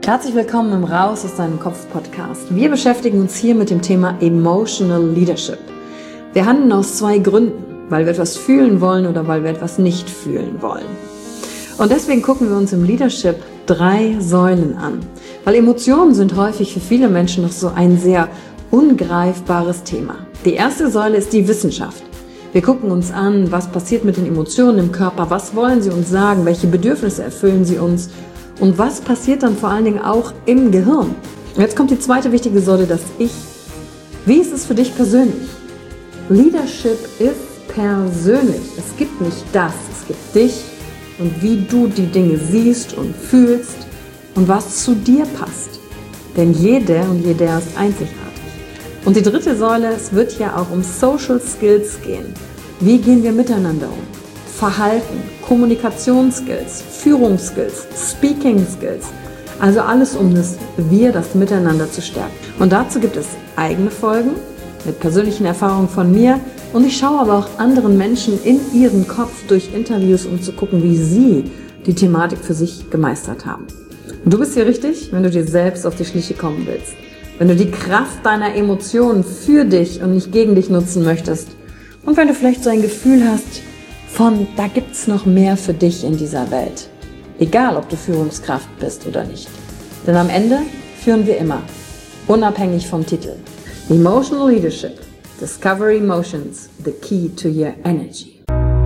Herzlich willkommen im Raus aus deinem Kopf Podcast. Wir beschäftigen uns hier mit dem Thema Emotional Leadership. Wir handeln aus zwei Gründen, weil wir etwas fühlen wollen oder weil wir etwas nicht fühlen wollen. Und deswegen gucken wir uns im Leadership 3 Säulen an, weil Emotionen sind häufig für viele Menschen noch so ein sehr ungreifbares Thema. Die erste Säule ist die Wissenschaft. Wir gucken uns an, was passiert mit den Emotionen im Körper, was wollen sie uns sagen, welche Bedürfnisse erfüllen sie uns und was passiert dann vor allen Dingen auch im Gehirn. Und jetzt kommt die zweite wichtige Säule, das Ich. Wie ist es für dich persönlich? Leadership ist persönlich. Es gibt nicht das, es gibt dich und wie du die Dinge siehst und fühlst und was zu dir passt. Denn jede und jeder ist einzigartig. Und die dritte Säule, es wird ja auch um Social Skills gehen. Wie gehen wir miteinander um? Verhalten, Kommunikationsskills, Führungsskills, Speaking Skills. Also alles um das Miteinander zu stärken. Und dazu gibt es eigene Folgen mit persönlichen Erfahrungen von mir. Und ich schaue aber auch anderen Menschen in ihren Kopf durch Interviews, um zu gucken, wie sie die Thematik für sich gemeistert haben. Und du bist hier richtig, wenn du dir selbst auf die Schliche kommen willst. Wenn du die Kraft deiner Emotionen für dich und nicht gegen dich nutzen möchtest. Und wenn du vielleicht so ein Gefühl hast, da gibt's noch mehr für dich in dieser Welt. Egal, ob du Führungskraft bist oder nicht. Denn am Ende führen wir immer, unabhängig vom Titel. Emotional Leadership. Discover Emotions, the key to your energy.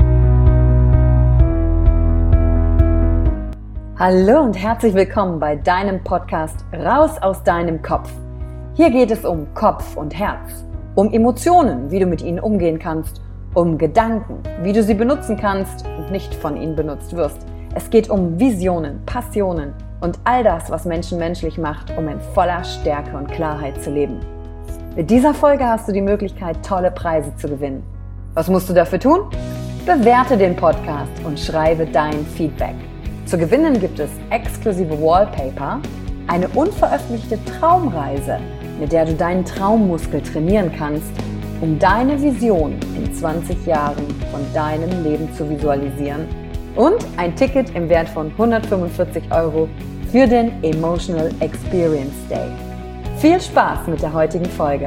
Hallo und herzlich willkommen bei deinem Podcast Raus aus deinem Kopf. Hier geht es um Kopf und Herz, um Emotionen, wie du mit ihnen umgehen kannst, um Gedanken, wie du sie benutzen kannst und nicht von ihnen benutzt wirst. Es geht um Visionen, Passionen und all das, was Menschen menschlich macht, um in voller Stärke und Klarheit zu leben. Mit dieser Folge hast du die Möglichkeit, tolle Preise zu gewinnen. Was musst du dafür tun? Bewerte den Podcast und schreibe dein Feedback. Zu gewinnen gibt es exklusive Wallpaper, eine unveröffentlichte Traumreise, mit der du deinen Traummuskel trainieren kannst, um deine Vision in 20 Jahren von deinem Leben zu visualisieren und ein Ticket im Wert von 145 € für den Emotional Experience Day. Viel Spaß mit der heutigen Folge.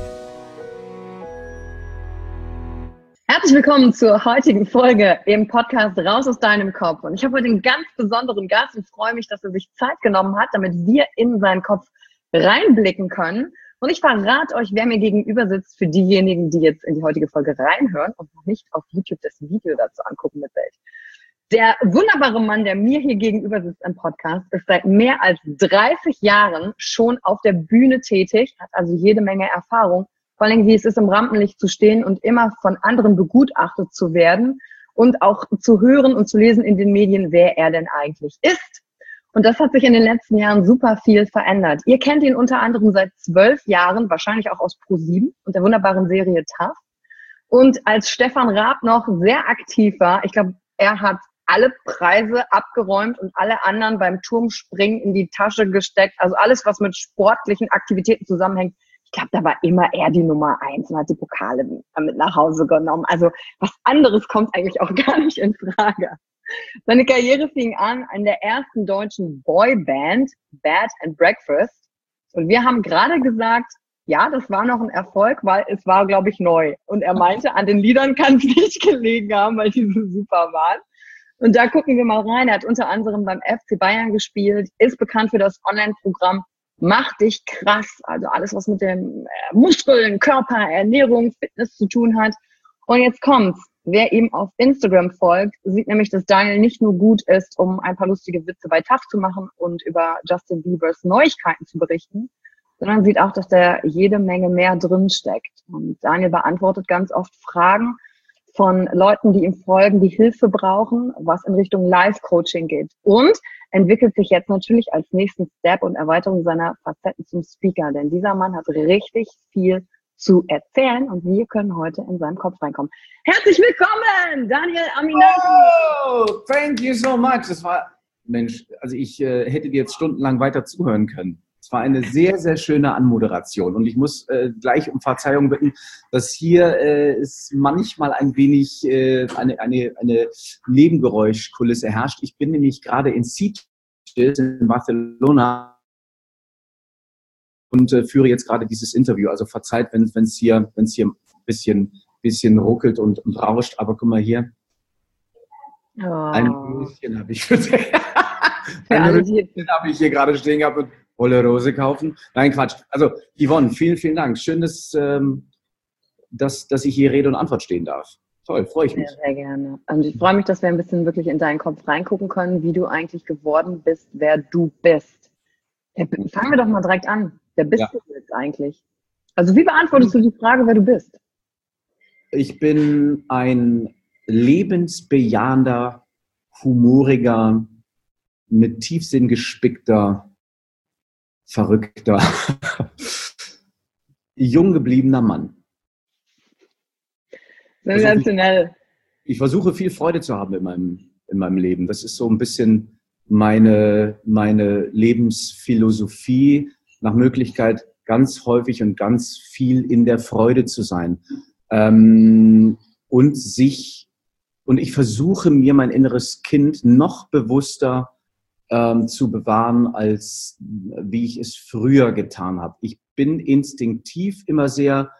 Herzlich willkommen zur heutigen Folge im Podcast Raus aus deinem Kopf. Und ich habe heute einen ganz besonderen Gast und freue mich, dass er sich Zeit genommen hat, damit wir in seinen Kopf reinblicken können. Und ich verrate euch, wer mir gegenüber sitzt, für diejenigen, die jetzt in die heutige Folge reinhören und noch nicht auf YouTube das Video dazu angucken mit Bild. Der wunderbare Mann, der mir hier gegenüber sitzt im Podcast, ist seit mehr als 30 Jahren schon auf der Bühne tätig, hat also jede Menge Erfahrung, vor allem wie es ist, im Rampenlicht zu stehen und immer von anderen begutachtet zu werden und auch zu hören und zu lesen in den Medien, wer er denn eigentlich ist. Und das hat sich in den letzten Jahren super viel verändert. Ihr kennt ihn unter anderem seit 12 Jahren, wahrscheinlich auch aus ProSieben und der wunderbaren Serie TAF. Und als Stefan Raab noch sehr aktiv war, ich glaube, er hat alle Preise abgeräumt und alle anderen beim Turmspringen in die Tasche gesteckt. Also alles, was mit sportlichen Aktivitäten zusammenhängt. Ich glaube, da war immer er die Nummer 1 und hat die Pokale mit nach Hause genommen. Also was anderes kommt eigentlich auch gar nicht in Frage. Seine Karriere fing an der ersten deutschen Boyband, Bed and Breakfast. Und wir haben gerade gesagt, ja, das war noch ein Erfolg, weil es war, glaube ich, neu. Und er meinte, an den Liedern kann es nicht gelegen haben, weil die so super waren. Und da gucken wir mal rein. Er hat unter anderem beim FC Bayern gespielt, ist bekannt für das Online-Programm Mach dich krass. Also alles, was mit den Muskeln, Körper, Ernährung, Fitness zu tun hat. Und jetzt kommt's. Wer ihm auf Instagram folgt, sieht nämlich, dass Daniel nicht nur gut ist, um ein paar lustige Witze bei TAF zu machen und über Justin Biebers Neuigkeiten zu berichten, sondern sieht auch, dass da jede Menge mehr drinsteckt. Und Daniel beantwortet ganz oft Fragen von Leuten, die ihm folgen, die Hilfe brauchen, was in Richtung Life-Coaching geht. Und entwickelt sich jetzt natürlich als nächsten Step und Erweiterung seiner Facetten zum Speaker. Denn dieser Mann hat richtig viel zu erzählen und wir können heute in seinen Kopf reinkommen. Herzlich willkommen, Daniel Aminati. Oh, thank you so much. Also ich hätte dir jetzt stundenlang weiter zuhören können. Es war eine sehr, sehr schöne Anmoderation und ich muss gleich um Verzeihung bitten, dass hier es manchmal ein wenig eine Nebengeräuschkulisse herrscht. Ich bin nämlich gerade in Sitges in Barcelona und führe jetzt gerade dieses Interview. Also verzeiht, wenn es hier ein bisschen ruckelt und rauscht. Aber guck mal hier, ein Röschen habe ich für ein Röschen habe ich hier gerade stehen gehabt und Olle Rose kaufen. Nein, Quatsch. Also Yvonne, vielen, vielen Dank. Schön, dass ich hier Rede und Antwort stehen darf. Toll, freue ich mich. Sehr, sehr gerne. Und ich freue mich, dass wir ein bisschen wirklich in deinen Kopf reingucken können, wie du eigentlich geworden bist, wer du bist. Fangen wir doch mal direkt an. Wer bist du jetzt eigentlich? Also wie beantwortest du die Frage, wer du bist? Ich bin ein lebensbejahender, humoriger, mit Tiefsinn gespickter, verrückter, jung gebliebener Mann. Sensationell. Ich versuche viel Freude zu haben in meinem Leben. Das ist so ein bisschen meine Lebensphilosophie, nach Möglichkeit ganz häufig und ganz viel in der Freude zu sein. Und ich versuche mir mein inneres Kind noch bewusster zu bewahren, als wie ich es früher getan habe. Ich bin instinktiv immer sehr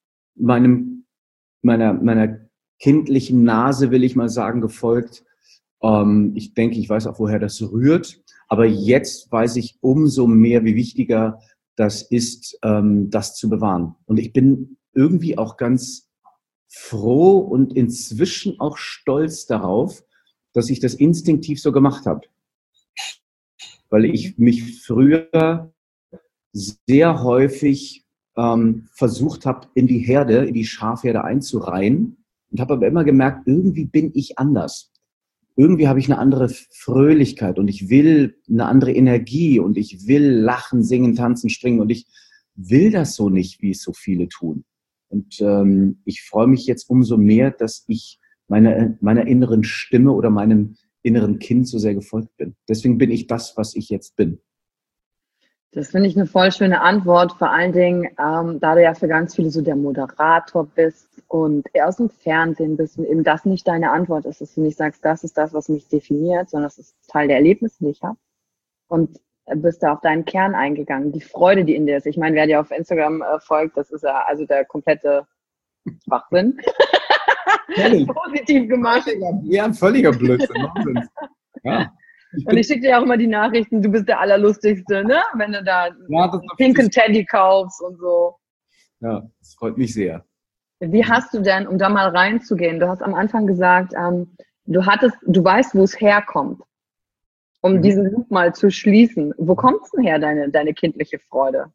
meiner kindlichen Nase, will ich mal sagen, gefolgt. Ich denke, ich weiß auch, woher das rührt. Aber jetzt weiß ich umso mehr, wie wichtiger das ist, das zu bewahren. Und ich bin irgendwie auch ganz froh und inzwischen auch stolz darauf, dass ich das instinktiv so gemacht habe. Weil ich mich früher sehr häufig versucht habe, in die Schafherde einzureihen und habe aber immer gemerkt, irgendwie bin ich anders. Irgendwie habe ich eine andere Fröhlichkeit und ich will eine andere Energie und ich will lachen, singen, tanzen, springen und ich will das so nicht, wie es so viele tun. Und ich freue mich jetzt umso mehr, dass ich meiner inneren Stimme oder meinem inneren Kind so sehr gefolgt bin. Deswegen bin ich das, was ich jetzt bin. Das finde ich eine voll schöne Antwort, vor allen Dingen, da du ja für ganz viele so der Moderator bist und eher aus dem Fernsehen bist und eben das nicht deine Antwort ist, dass du nicht sagst, das ist das, was mich definiert, sondern das ist Teil der Erlebnisse, die ich habe. Und bist da auf deinen Kern eingegangen, die Freude, die in dir ist. Ich meine, wer dir auf Instagram folgt, das ist ja also der komplette Schwachsinn. Positiv gemacht. Ja, ein völliger Blödsinn. Ja. Und ich schicke dir auch immer die Nachrichten, du bist der Allerlustigste, ne? Wenn du da einen pinken Teddy kaufst und so. Ja, das freut mich sehr. Wie hast du denn, um da mal reinzugehen, du hast am Anfang gesagt, du weißt, wo es herkommt, um diesen Loop mal zu schließen. Wo kommt es denn her, deine kindliche Freude?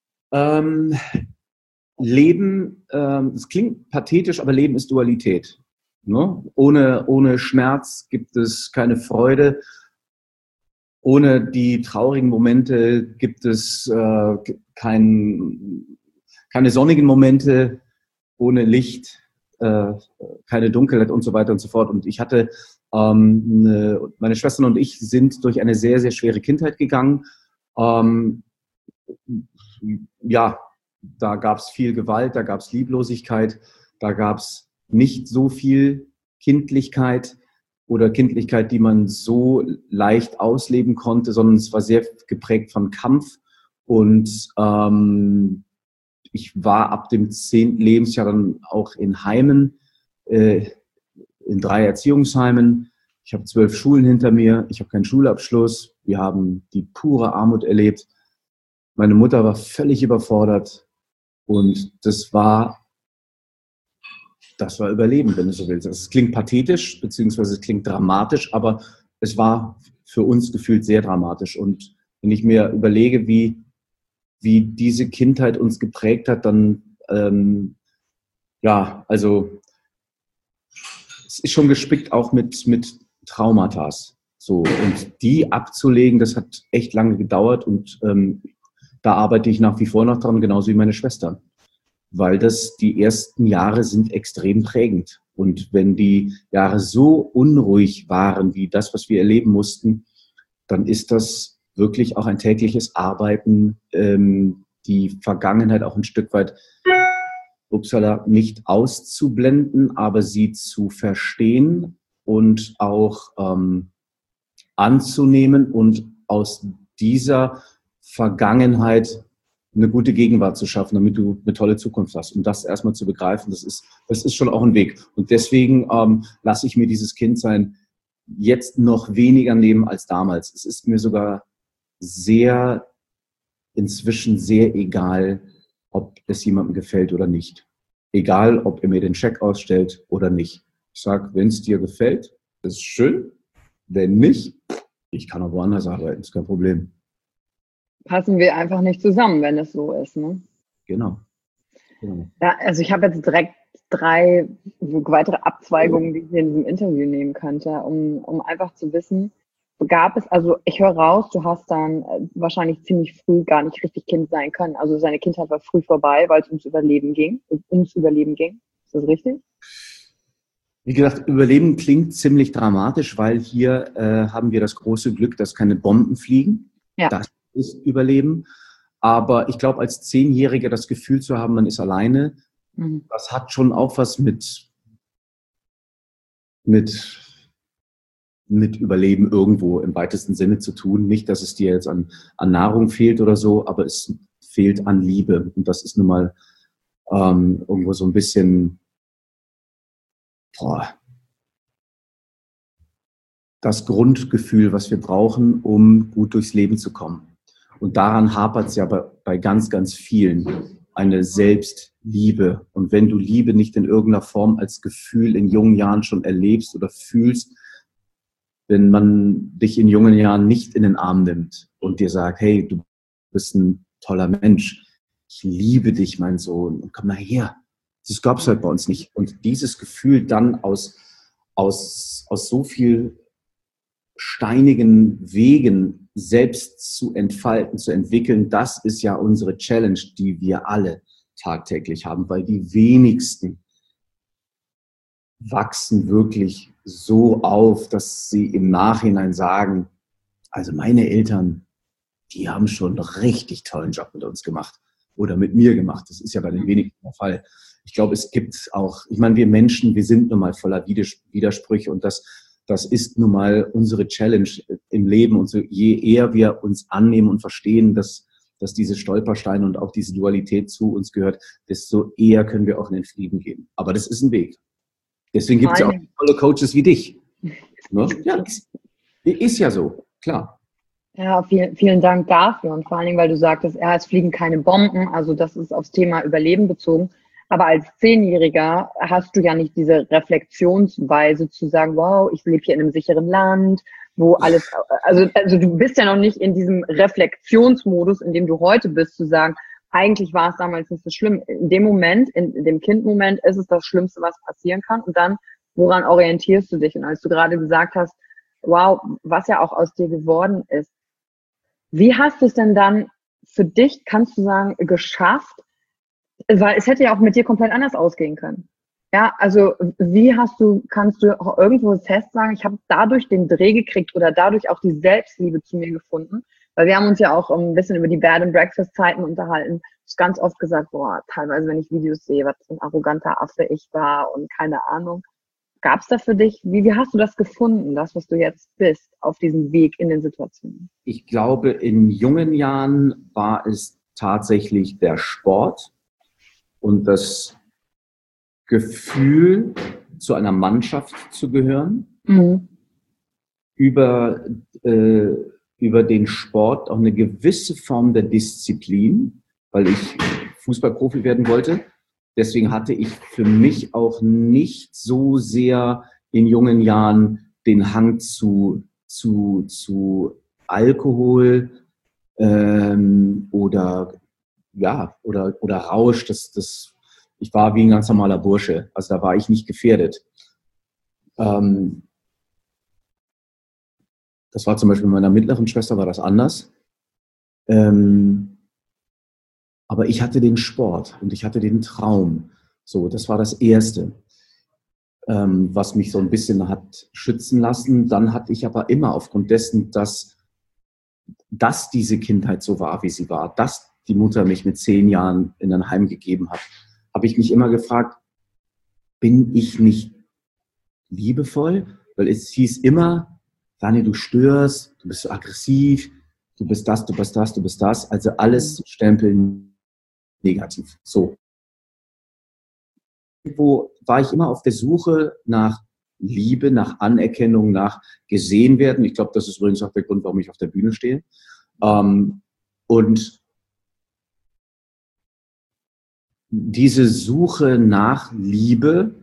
Leben, es klingt pathetisch, aber Leben ist Dualität. Ne? Ohne Schmerz gibt es keine Freude. Ohne die traurigen Momente gibt es keine sonnigen Momente, ohne Licht keine Dunkelheit und so weiter und so fort. Und ich hatte, meine Schwestern und ich sind durch eine sehr, sehr schwere Kindheit gegangen. Ja, da gab es viel Gewalt, da gab es Lieblosigkeit, da gab es nicht so viel Kindlichkeit oder Kindlichkeit, die man so leicht ausleben konnte, sondern es war sehr geprägt von Kampf. Und ich war ab dem 10. Lebensjahr dann auch in Heimen, in 3 Erziehungsheimen. Ich habe 12 Schulen hinter mir, ich habe keinen Schulabschluss. Wir haben die pure Armut erlebt. Meine Mutter war völlig überfordert und das war Überleben, wenn du so willst. Es klingt pathetisch, beziehungsweise es klingt dramatisch, aber es war für uns gefühlt sehr dramatisch. Und wenn ich mir überlege, wie diese Kindheit uns geprägt hat, dann, ja, also es ist schon gespickt auch mit Traumata. So, und die abzulegen, das hat echt lange gedauert und da arbeite ich nach wie vor noch dran, genauso wie meine Schwester. Weil die ersten Jahre sind extrem prägend. Und wenn die Jahre so unruhig waren, wie das, was wir erleben mussten, dann ist das wirklich auch ein tägliches Arbeiten, die Vergangenheit auch ein Stück weit, nicht auszublenden, aber sie zu verstehen und auch anzunehmen und aus dieser Vergangenheit eine gute Gegenwart zu schaffen, damit du eine tolle Zukunft hast. Und das erstmal zu begreifen, das ist schon auch ein Weg. Und deswegen lasse ich mir dieses Kindsein jetzt noch weniger nehmen als damals. Es ist mir sogar inzwischen sehr egal, ob es jemandem gefällt oder nicht. Egal, ob er mir den Scheck ausstellt oder nicht. Ich sage, wenn es dir gefällt, ist schön. Wenn nicht, ich kann auch woanders arbeiten, ist kein Problem. Passen wir einfach nicht zusammen, wenn es so ist, ne? Genau. Ja, also ich habe jetzt direkt 3 weitere Abzweigungen, die ich hier in diesem Interview nehmen könnte, um einfach zu wissen, also ich höre raus, du hast dann wahrscheinlich ziemlich früh gar nicht richtig Kind sein können. Also seine Kindheit war früh vorbei, weil es ums Überleben ging. Ist das richtig? Wie gesagt, Überleben klingt ziemlich dramatisch, weil hier haben wir das große Glück, dass keine Bomben fliegen. Ja. Das ist Überleben. Aber ich glaube, als 10-Jähriger das Gefühl zu haben, man ist alleine, das hat schon auch was mit Überleben irgendwo im weitesten Sinne zu tun. Nicht, dass es dir jetzt an Nahrung fehlt oder so, aber es fehlt an Liebe. Und das ist nun mal irgendwo so ein bisschen das Grundgefühl, was wir brauchen, um gut durchs Leben zu kommen. Und daran hapert es ja bei ganz, ganz vielen. Eine Selbstliebe. Und wenn du Liebe nicht in irgendeiner Form als Gefühl in jungen Jahren schon erlebst oder fühlst, wenn man dich in jungen Jahren nicht in den Arm nimmt und dir sagt, hey, du bist ein toller Mensch, ich liebe dich, mein Sohn, und komm mal her. Das gab es halt bei uns nicht. Und dieses Gefühl dann aus so viel steinigen Wegen selbst zu entfalten, zu entwickeln, das ist ja unsere Challenge, die wir alle tagtäglich haben, weil die wenigsten wachsen wirklich so auf, dass sie im Nachhinein sagen, also meine Eltern, die haben schon einen richtig tollen Job mit uns gemacht oder mit mir gemacht. Das ist ja bei den wenigsten der Fall. Ich glaube, es gibt auch, ich meine, wir Menschen, wir sind nun mal voller Widersprüche und das ist nun mal unsere Challenge im Leben. Und so, je eher wir uns annehmen und verstehen, dass diese Stolpersteine und auch diese Dualität zu uns gehört, desto eher können wir auch in den Frieden gehen. Aber das ist ein Weg. Deswegen gibt es ja auch tolle Coaches wie dich. Ne? Ja, ist ja so, klar. Ja, vielen Dank dafür und vor allen Dingen, weil du sagtest, es fliegen keine Bomben, also das ist aufs Thema Überleben bezogen. Aber als 10-Jähriger hast du ja nicht diese Reflexionsweise zu sagen, wow, ich lebe hier in einem sicheren Land, wo alles, also du bist ja noch nicht in diesem Reflexionsmodus, in dem du heute bist, zu sagen, eigentlich war es damals nicht so schlimm. In dem Moment, in dem Kindmoment ist es das Schlimmste, was passieren kann. Und dann, woran orientierst du dich? Und als du gerade gesagt hast, wow, was ja auch aus dir geworden ist, wie hast du es denn dann für dich, kannst du sagen, geschafft? Weil es hätte ja auch mit dir komplett anders ausgehen können. Ja, also kannst du auch irgendwo fest sagen, ich habe dadurch den Dreh gekriegt oder dadurch auch die Selbstliebe zu mir gefunden? Weil wir haben uns ja auch ein bisschen über die Bed and Breakfast Zeiten unterhalten. Ich habe ganz oft gesagt, teilweise, wenn ich Videos sehe, was für ein arroganter Affe ich war und keine Ahnung. Gab es da für dich, wie hast du das gefunden, das, was du jetzt bist, auf diesem Weg in den Situationen? Ich glaube, in jungen Jahren war es tatsächlich der Sport und das Gefühl, zu einer Mannschaft zu gehören. Über den Sport auch eine gewisse Form der Disziplin, weil ich Fußballprofi werden wollte. Deswegen hatte ich für mich auch nicht so sehr in jungen Jahren den Hang zu Alkohol oder Rausch. Ich war wie ein ganz normaler Bursche. Also da war ich nicht gefährdet. Das war zum Beispiel bei meiner mittleren Schwester war das anders. Aber ich hatte den Sport und ich hatte den Traum. So, das war das Erste, was mich so ein bisschen hat schützen lassen. Dann hatte ich aber immer aufgrund dessen, dass diese Kindheit so war, wie sie war, dass die Mutter mich mit 10 Jahren in ein Heim gegeben hat, habe ich mich immer gefragt, bin ich nicht liebevoll? Weil es hieß immer, Daniel, du störst, du bist so aggressiv, du bist das, du bist das, du bist das. Also alles stempeln negativ. So. Wo war ich immer auf der Suche nach Liebe, nach Anerkennung, nach gesehen werden. Ich glaube, das ist übrigens auch der Grund, warum ich auf der Bühne stehe. Und diese Suche nach Liebe,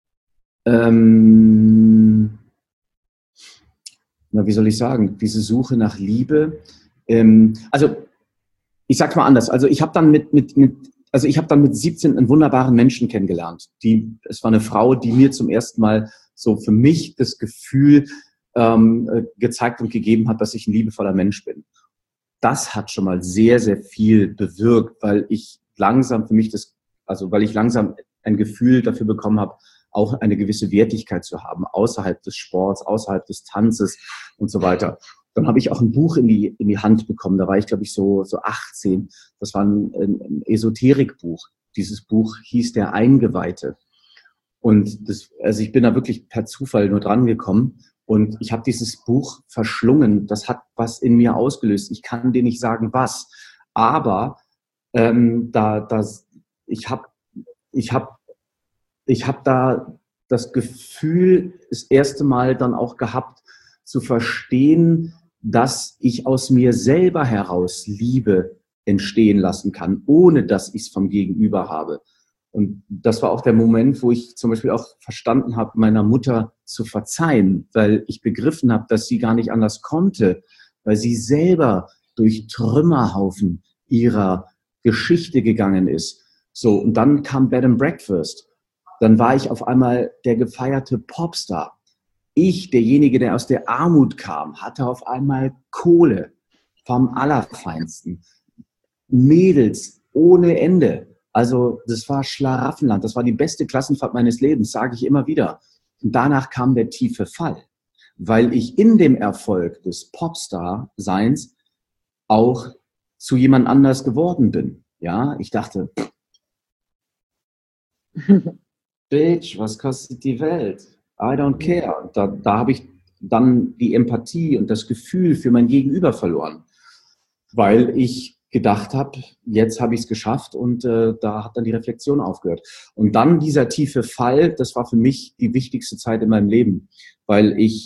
wie soll ich sagen, diese Suche nach Liebe, also ich sag's mal anders, also ich habe dann mit 17 einen wunderbaren Menschen kennengelernt. Es war eine Frau, die mir zum ersten Mal so für mich das Gefühl gezeigt und gegeben hat, dass ich ein liebevoller Mensch bin. Das hat schon mal sehr, sehr viel bewirkt, weil ich langsam ein Gefühl dafür bekommen habe, auch eine gewisse Wertigkeit zu haben, außerhalb des Sports, außerhalb des Tanzes und so weiter. Dann habe ich auch ein Buch in die Hand bekommen. Da war ich, glaube ich, so 18. Das war ein Esoterikbuch. Dieses Buch hieß Der Eingeweihte. Und also ich bin da wirklich per Zufall nur dran gekommen. Und ich habe dieses Buch verschlungen. Das hat was in mir ausgelöst. Ich kann dir nicht sagen, was. Aber ich habe da das Gefühl, das erste Mal dann auch gehabt, zu verstehen, dass ich aus mir selber heraus Liebe entstehen lassen kann, ohne dass ich es vom Gegenüber habe. Und das war auch der Moment, wo ich zum Beispiel auch verstanden habe, meiner Mutter zu verzeihen, weil ich begriffen habe, dass sie gar nicht anders konnte, weil sie selber durch Trümmerhaufen ihrer Geschichte gegangen ist. So, und dann kam Bed and Breakfast. Dann war ich auf einmal der gefeierte Popstar. Ich, derjenige, der aus der Armut kam, hatte auf einmal Kohle vom Allerfeinsten. Mädels ohne Ende. Also das war Schlaraffenland. Das war die beste Klassenfahrt meines Lebens, sage ich immer wieder. Und danach kam der tiefe Fall, weil ich in dem Erfolg des Popstar-Seins auch zu jemand anders geworden bin. Ja, ich dachte, Bitch, was kostet die Welt? I don't care. Und da habe ich dann die Empathie und das Gefühl für mein Gegenüber verloren, weil ich gedacht habe, jetzt habe ich es geschafft und da hat dann die Reflexion aufgehört. Und dann dieser tiefe Fall, das war für mich die wichtigste Zeit in meinem Leben, weil ich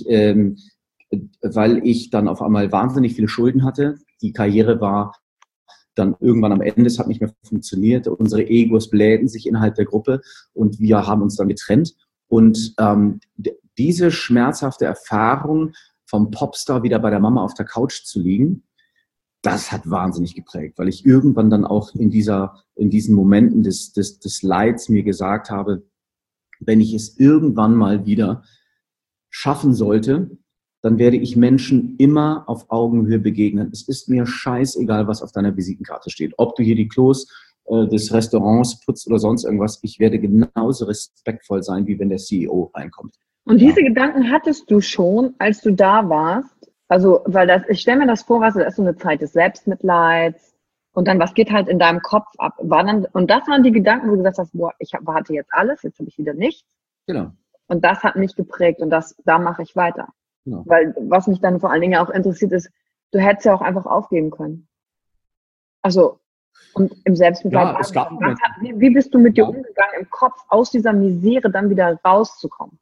dann auf einmal wahnsinnig viele Schulden hatte. Die Karriere war dann irgendwann am Ende, es hat nicht mehr funktioniert. Unsere Egos blähten sich innerhalb der Gruppe und wir haben uns dann getrennt. Und diese schmerzhafte Erfahrung vom Popstar wieder bei der Mama auf der Couch zu liegen, das hat wahnsinnig geprägt, weil ich irgendwann dann auch in diesen Momenten des Leids mir gesagt habe, wenn ich es irgendwann mal wieder schaffen sollte, dann werde ich Menschen immer auf Augenhöhe begegnen. Es ist mir scheißegal, was auf deiner Visitenkarte steht. Ob du hier die Klos des Restaurants putzt oder sonst irgendwas, ich werde genauso respektvoll sein, wie wenn der CEO reinkommt. Und diese Gedanken hattest du schon, als du da warst? Also, weil ich stelle mir das vor, weißt du, das ist so eine Zeit des Selbstmitleids und dann, was geht halt in deinem Kopf ab? Und das waren die Gedanken, wo du gesagt hast, boah, hatte jetzt alles, jetzt habe ich wieder nichts. Genau. Und das hat mich geprägt und da mache ich weiter. Genau. Weil, was mich dann vor allen Dingen auch interessiert ist, du hättest ja auch einfach aufgeben können. Also, und im Selbstmitleid. Ja, wie bist du mit dir umgegangen, im Kopf aus dieser Misere dann wieder rauszukommen?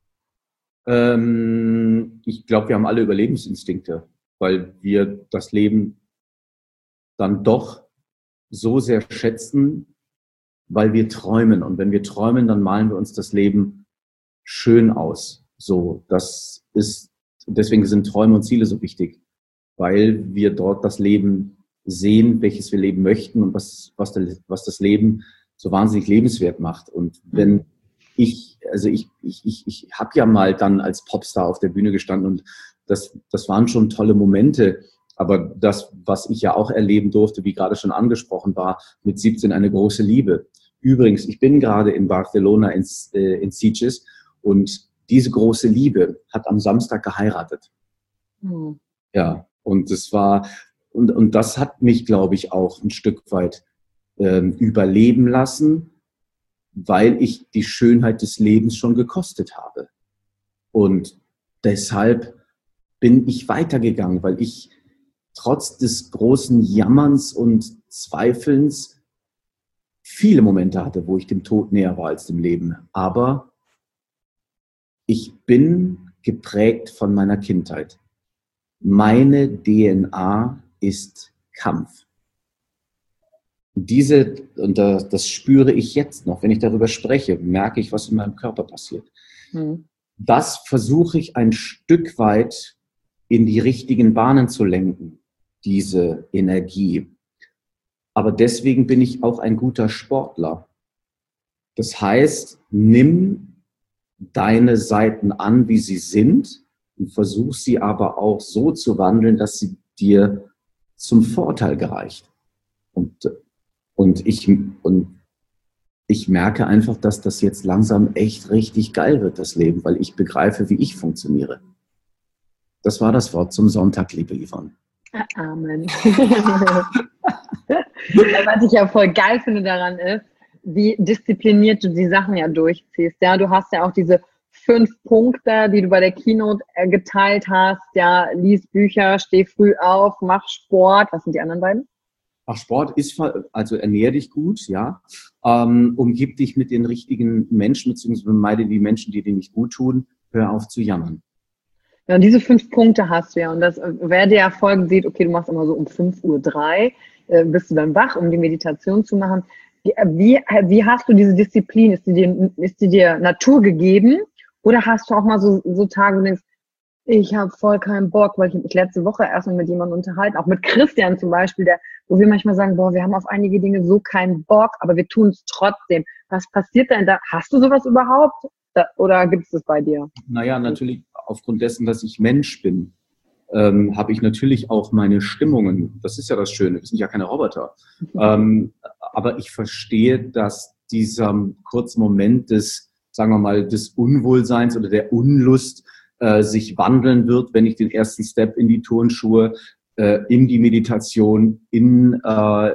Ich glaube, wir haben alle Überlebensinstinkte, weil wir das Leben dann doch so sehr schätzen, weil wir träumen. Und wenn wir träumen, dann malen wir uns das Leben schön aus. So, deswegen sind Träume und Ziele so wichtig, weil wir dort das Leben sehen, welches wir leben möchten und was das Leben so wahnsinnig lebenswert macht. Und wenn ich habe ja mal dann als Popstar auf der Bühne gestanden und das waren schon tolle Momente, aber das, was ich ja auch erleben durfte, wie gerade schon angesprochen war, mit 17 eine große Liebe. Übrigens, ich bin gerade in Barcelona in Sitges und diese große Liebe hat am Samstag geheiratet. Mhm. Ja, und das hat mich, glaube ich, auch ein Stück weit überleben lassen, weil ich die Schönheit des Lebens schon gekostet habe. Und deshalb bin ich weitergegangen, weil ich trotz des großen Jammerns und Zweifelns viele Momente hatte, wo ich dem Tod näher war als dem Leben. Aber ich bin geprägt von meiner Kindheit. Meine DNA ist Kampf. Und das spüre ich jetzt noch. Wenn ich darüber spreche, merke ich, was in meinem Körper passiert. Das versuche ich ein Stück weit in die richtigen Bahnen zu lenken, diese Energie. Aber deswegen bin ich auch ein guter Sportler. Das heißt, nimm deine Seiten an, wie sie sind, und versuch sie aber auch so zu wandeln, dass sie dir zum Vorteil gereicht. Und ich merke einfach, dass das jetzt langsam echt richtig geil wird, das Leben, weil ich begreife, wie ich funktioniere. Das war das Wort zum Sonntag, liebe Yvonne. Amen. Was ich ja voll geil finde daran ist, wie diszipliniert du die Sachen ja durchziehst. Ja, du hast ja auch diese 5 Punkte, die du bei der Keynote geteilt hast. Ja, lies Bücher, steh früh auf, mach Sport. Was sind die anderen beiden? Ach, Sport ist, also ernähr dich gut, ja. Umgib dich mit den richtigen Menschen, beziehungsweise meide die Menschen, die dir nicht gut tun. Hör auf zu jammern. Ja, und diese 5 Punkte hast du ja. Und das, wer dir ja Folgen sieht, okay, du machst immer so um 5:03 Uhr, bist du dann wach, um die Meditation zu machen. Wie hast du diese Disziplin? Ist die dir Natur gegeben? Oder hast du auch mal so Tage, wo du denkst, ich habe voll keinen Bock, weil ich mich letzte Woche erstmal mit jemandem unterhalten, auch mit Christian zum Beispiel, wo wir manchmal sagen, boah, wir haben auf einige Dinge so keinen Bock, aber wir tun es trotzdem. Was passiert denn da? Hast du sowas überhaupt? Oder gibt es das bei dir? Naja, natürlich aufgrund dessen, dass ich Mensch bin, habe ich natürlich auch meine Stimmungen. Das ist ja das Schöne, wir sind ja keine Roboter. Aber ich verstehe, dass dieser kurze Moment des, sagen wir mal, des Unwohlseins oder der Unlust sich wandeln wird, wenn ich den ersten Step in die Turnschuhe, in die Meditation, der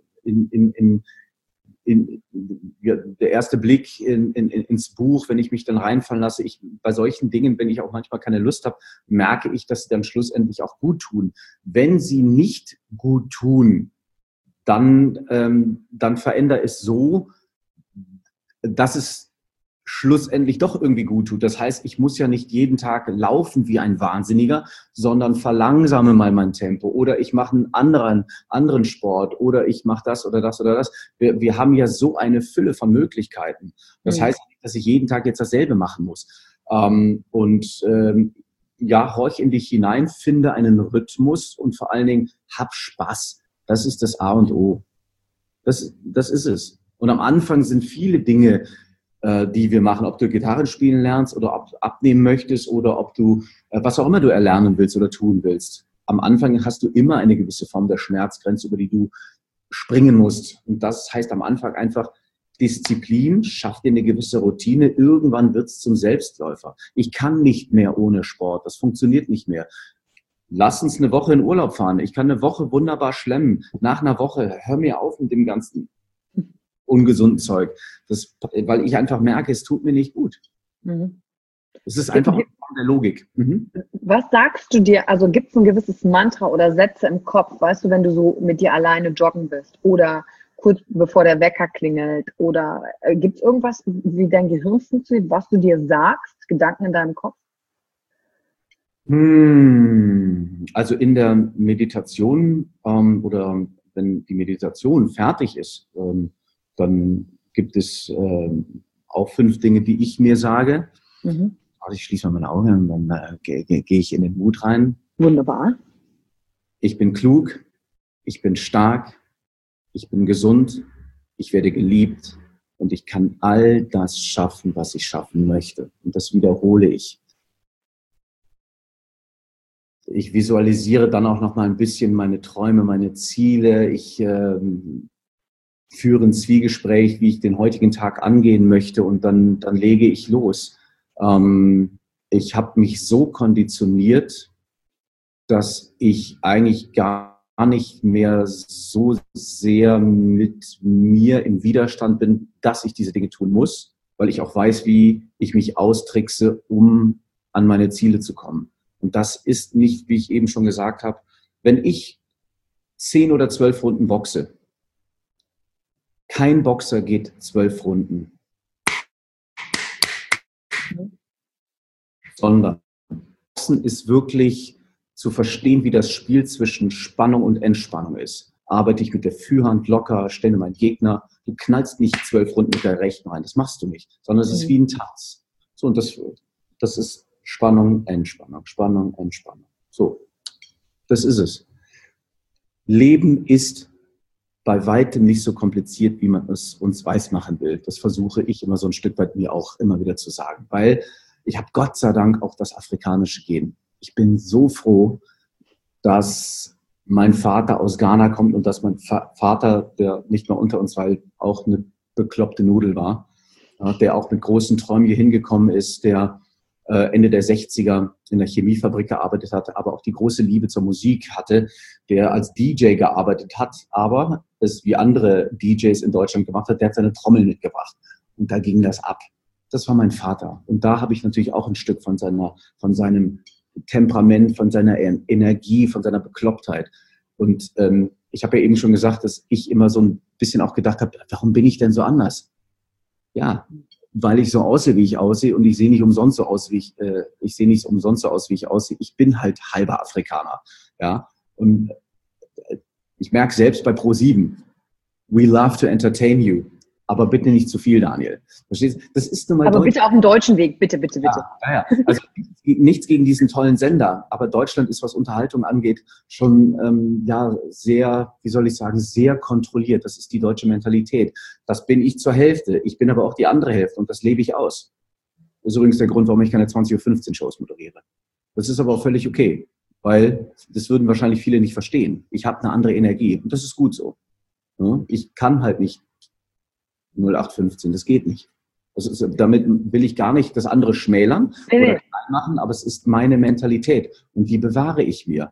erste Blick ins Buch, wenn ich mich dann reinfallen lasse. Bei solchen Dingen, wenn ich auch manchmal keine Lust habe, merke ich, dass sie dann schlussendlich auch gut tun. Wenn sie nicht gut tun, dann verändere es so, dass es schlussendlich doch irgendwie gut tut. Das heißt, ich muss ja nicht jeden Tag laufen wie ein Wahnsinniger, sondern verlangsame mal mein Tempo oder ich mache einen anderen Sport oder ich mache das oder das oder das. Wir haben ja so eine Fülle von Möglichkeiten. Das heißt nicht, dass ich jeden Tag jetzt dasselbe machen muss. Ja, horch in dich hinein, finde einen Rhythmus und vor allen Dingen hab Spaß. Das ist das A und O. Das ist es. Und am Anfang sind viele Dinge, die wir machen, ob du Gitarre spielen lernst oder ob du abnehmen möchtest oder ob du, was auch immer du erlernen willst oder tun willst. Am Anfang hast du immer eine gewisse Form der Schmerzgrenze, über die du springen musst. Und das heißt am Anfang einfach Disziplin, schaff dir eine gewisse Routine. Irgendwann wird es zum Selbstläufer. Ich kann nicht mehr ohne Sport. Das funktioniert nicht mehr. Lass uns eine Woche in Urlaub fahren. Ich kann eine Woche wunderbar schlemmen. Nach einer Woche, hör mir auf mit dem ganzen ungesunden Zeug. Weil ich einfach merke, es tut mir nicht gut. Es ist einfach der Logik. Was sagst du dir, also gibt es ein gewisses Mantra oder Sätze im Kopf, weißt du, wenn du so mit dir alleine joggen bist oder kurz bevor der Wecker klingelt oder gibt es irgendwas, wie dein Gehirn funktioniert, was du dir sagst, Gedanken in deinem Kopf? Also in der Meditation oder wenn die Meditation fertig ist, dann gibt es auch 5 Dinge, die ich mir sage. Also ich schließe mal meine Augen und dann gehe ich in den Mut rein. Wunderbar. Ich bin klug, ich bin stark, ich bin gesund, ich werde geliebt und ich kann all das schaffen, was ich schaffen möchte. Und das wiederhole ich. Ich visualisiere dann auch noch mal ein bisschen meine Träume, meine Ziele. Ich führe ein Zwiegespräch, wie ich den heutigen Tag angehen möchte und dann lege ich los. Ich habe mich so konditioniert, dass ich eigentlich gar nicht mehr so sehr mit mir im Widerstand bin, dass ich diese Dinge tun muss, weil ich auch weiß, wie ich mich austrickse, um an meine Ziele zu kommen. Und das ist nicht, wie ich eben schon gesagt habe, wenn ich 10 oder 12 Runden boxe, kein Boxer geht 12 Runden, sondern Boxen ist wirklich zu verstehen, wie das Spiel zwischen Spannung und Entspannung ist. Arbeite ich mit der Führhand locker, stelle meinen Gegner, du knallst nicht 12 Runden mit der Rechten rein, das machst du nicht, sondern es ist wie ein Tanz. So, und das ist Spannung, Entspannung, Spannung, Entspannung. So, das ist es. Leben ist bei weitem nicht so kompliziert, wie man es uns weismachen will. Das versuche ich immer so ein Stück weit mir auch immer wieder zu sagen, weil ich habe Gott sei Dank auch das afrikanische Gen. Ich bin so froh, dass mein Vater aus Ghana kommt und dass mein Vater, der nicht mehr unter uns war, auch eine bekloppte Nudel war, der auch mit großen Träumen hier hingekommen ist, der Ende der 60er in der Chemiefabrik gearbeitet hatte, aber auch die große Liebe zur Musik hatte, der als DJ gearbeitet hat, aber es wie andere DJs in Deutschland gemacht hat, der hat seine Trommel mitgebracht. Und da ging das ab. Das war mein Vater. Und da habe ich natürlich auch ein Stück von seinem Temperament, von seiner Energie, von seiner Beklopptheit. Und ich habe ja eben schon gesagt, dass ich immer so ein bisschen auch gedacht habe, warum bin ich denn so anders? Ja, weil ich so aussehe, wie ich aussehe, und ich sehe nicht umsonst so aus, wie ich sehe nicht umsonst so aus, wie ich aussehe. Ich bin halt halber Afrikaner, ja. Und ich merke selbst bei Pro7, we love to entertain you, aber bitte nicht zu viel, Daniel. Verstehst du? Das ist nun mal aber bitte auf dem deutschen Weg, bitte, bitte, bitte. Ja. Also nichts gegen diesen tollen Sender, aber Deutschland ist, was Unterhaltung angeht, schon sehr, wie soll ich sagen, sehr kontrolliert. Das ist die deutsche Mentalität. Das bin ich zur Hälfte. Ich bin aber auch die andere Hälfte und das lebe ich aus. Das ist übrigens der Grund, warum ich keine 20:15 Uhr Shows moderiere. Das ist aber auch völlig okay, weil das würden wahrscheinlich viele nicht verstehen. Ich habe eine andere Energie und das ist gut so. Ich kann halt nicht 0815, das geht nicht. Damit will ich gar nicht das andere schmälern oder klein machen, aber es ist meine Mentalität und die bewahre ich mir.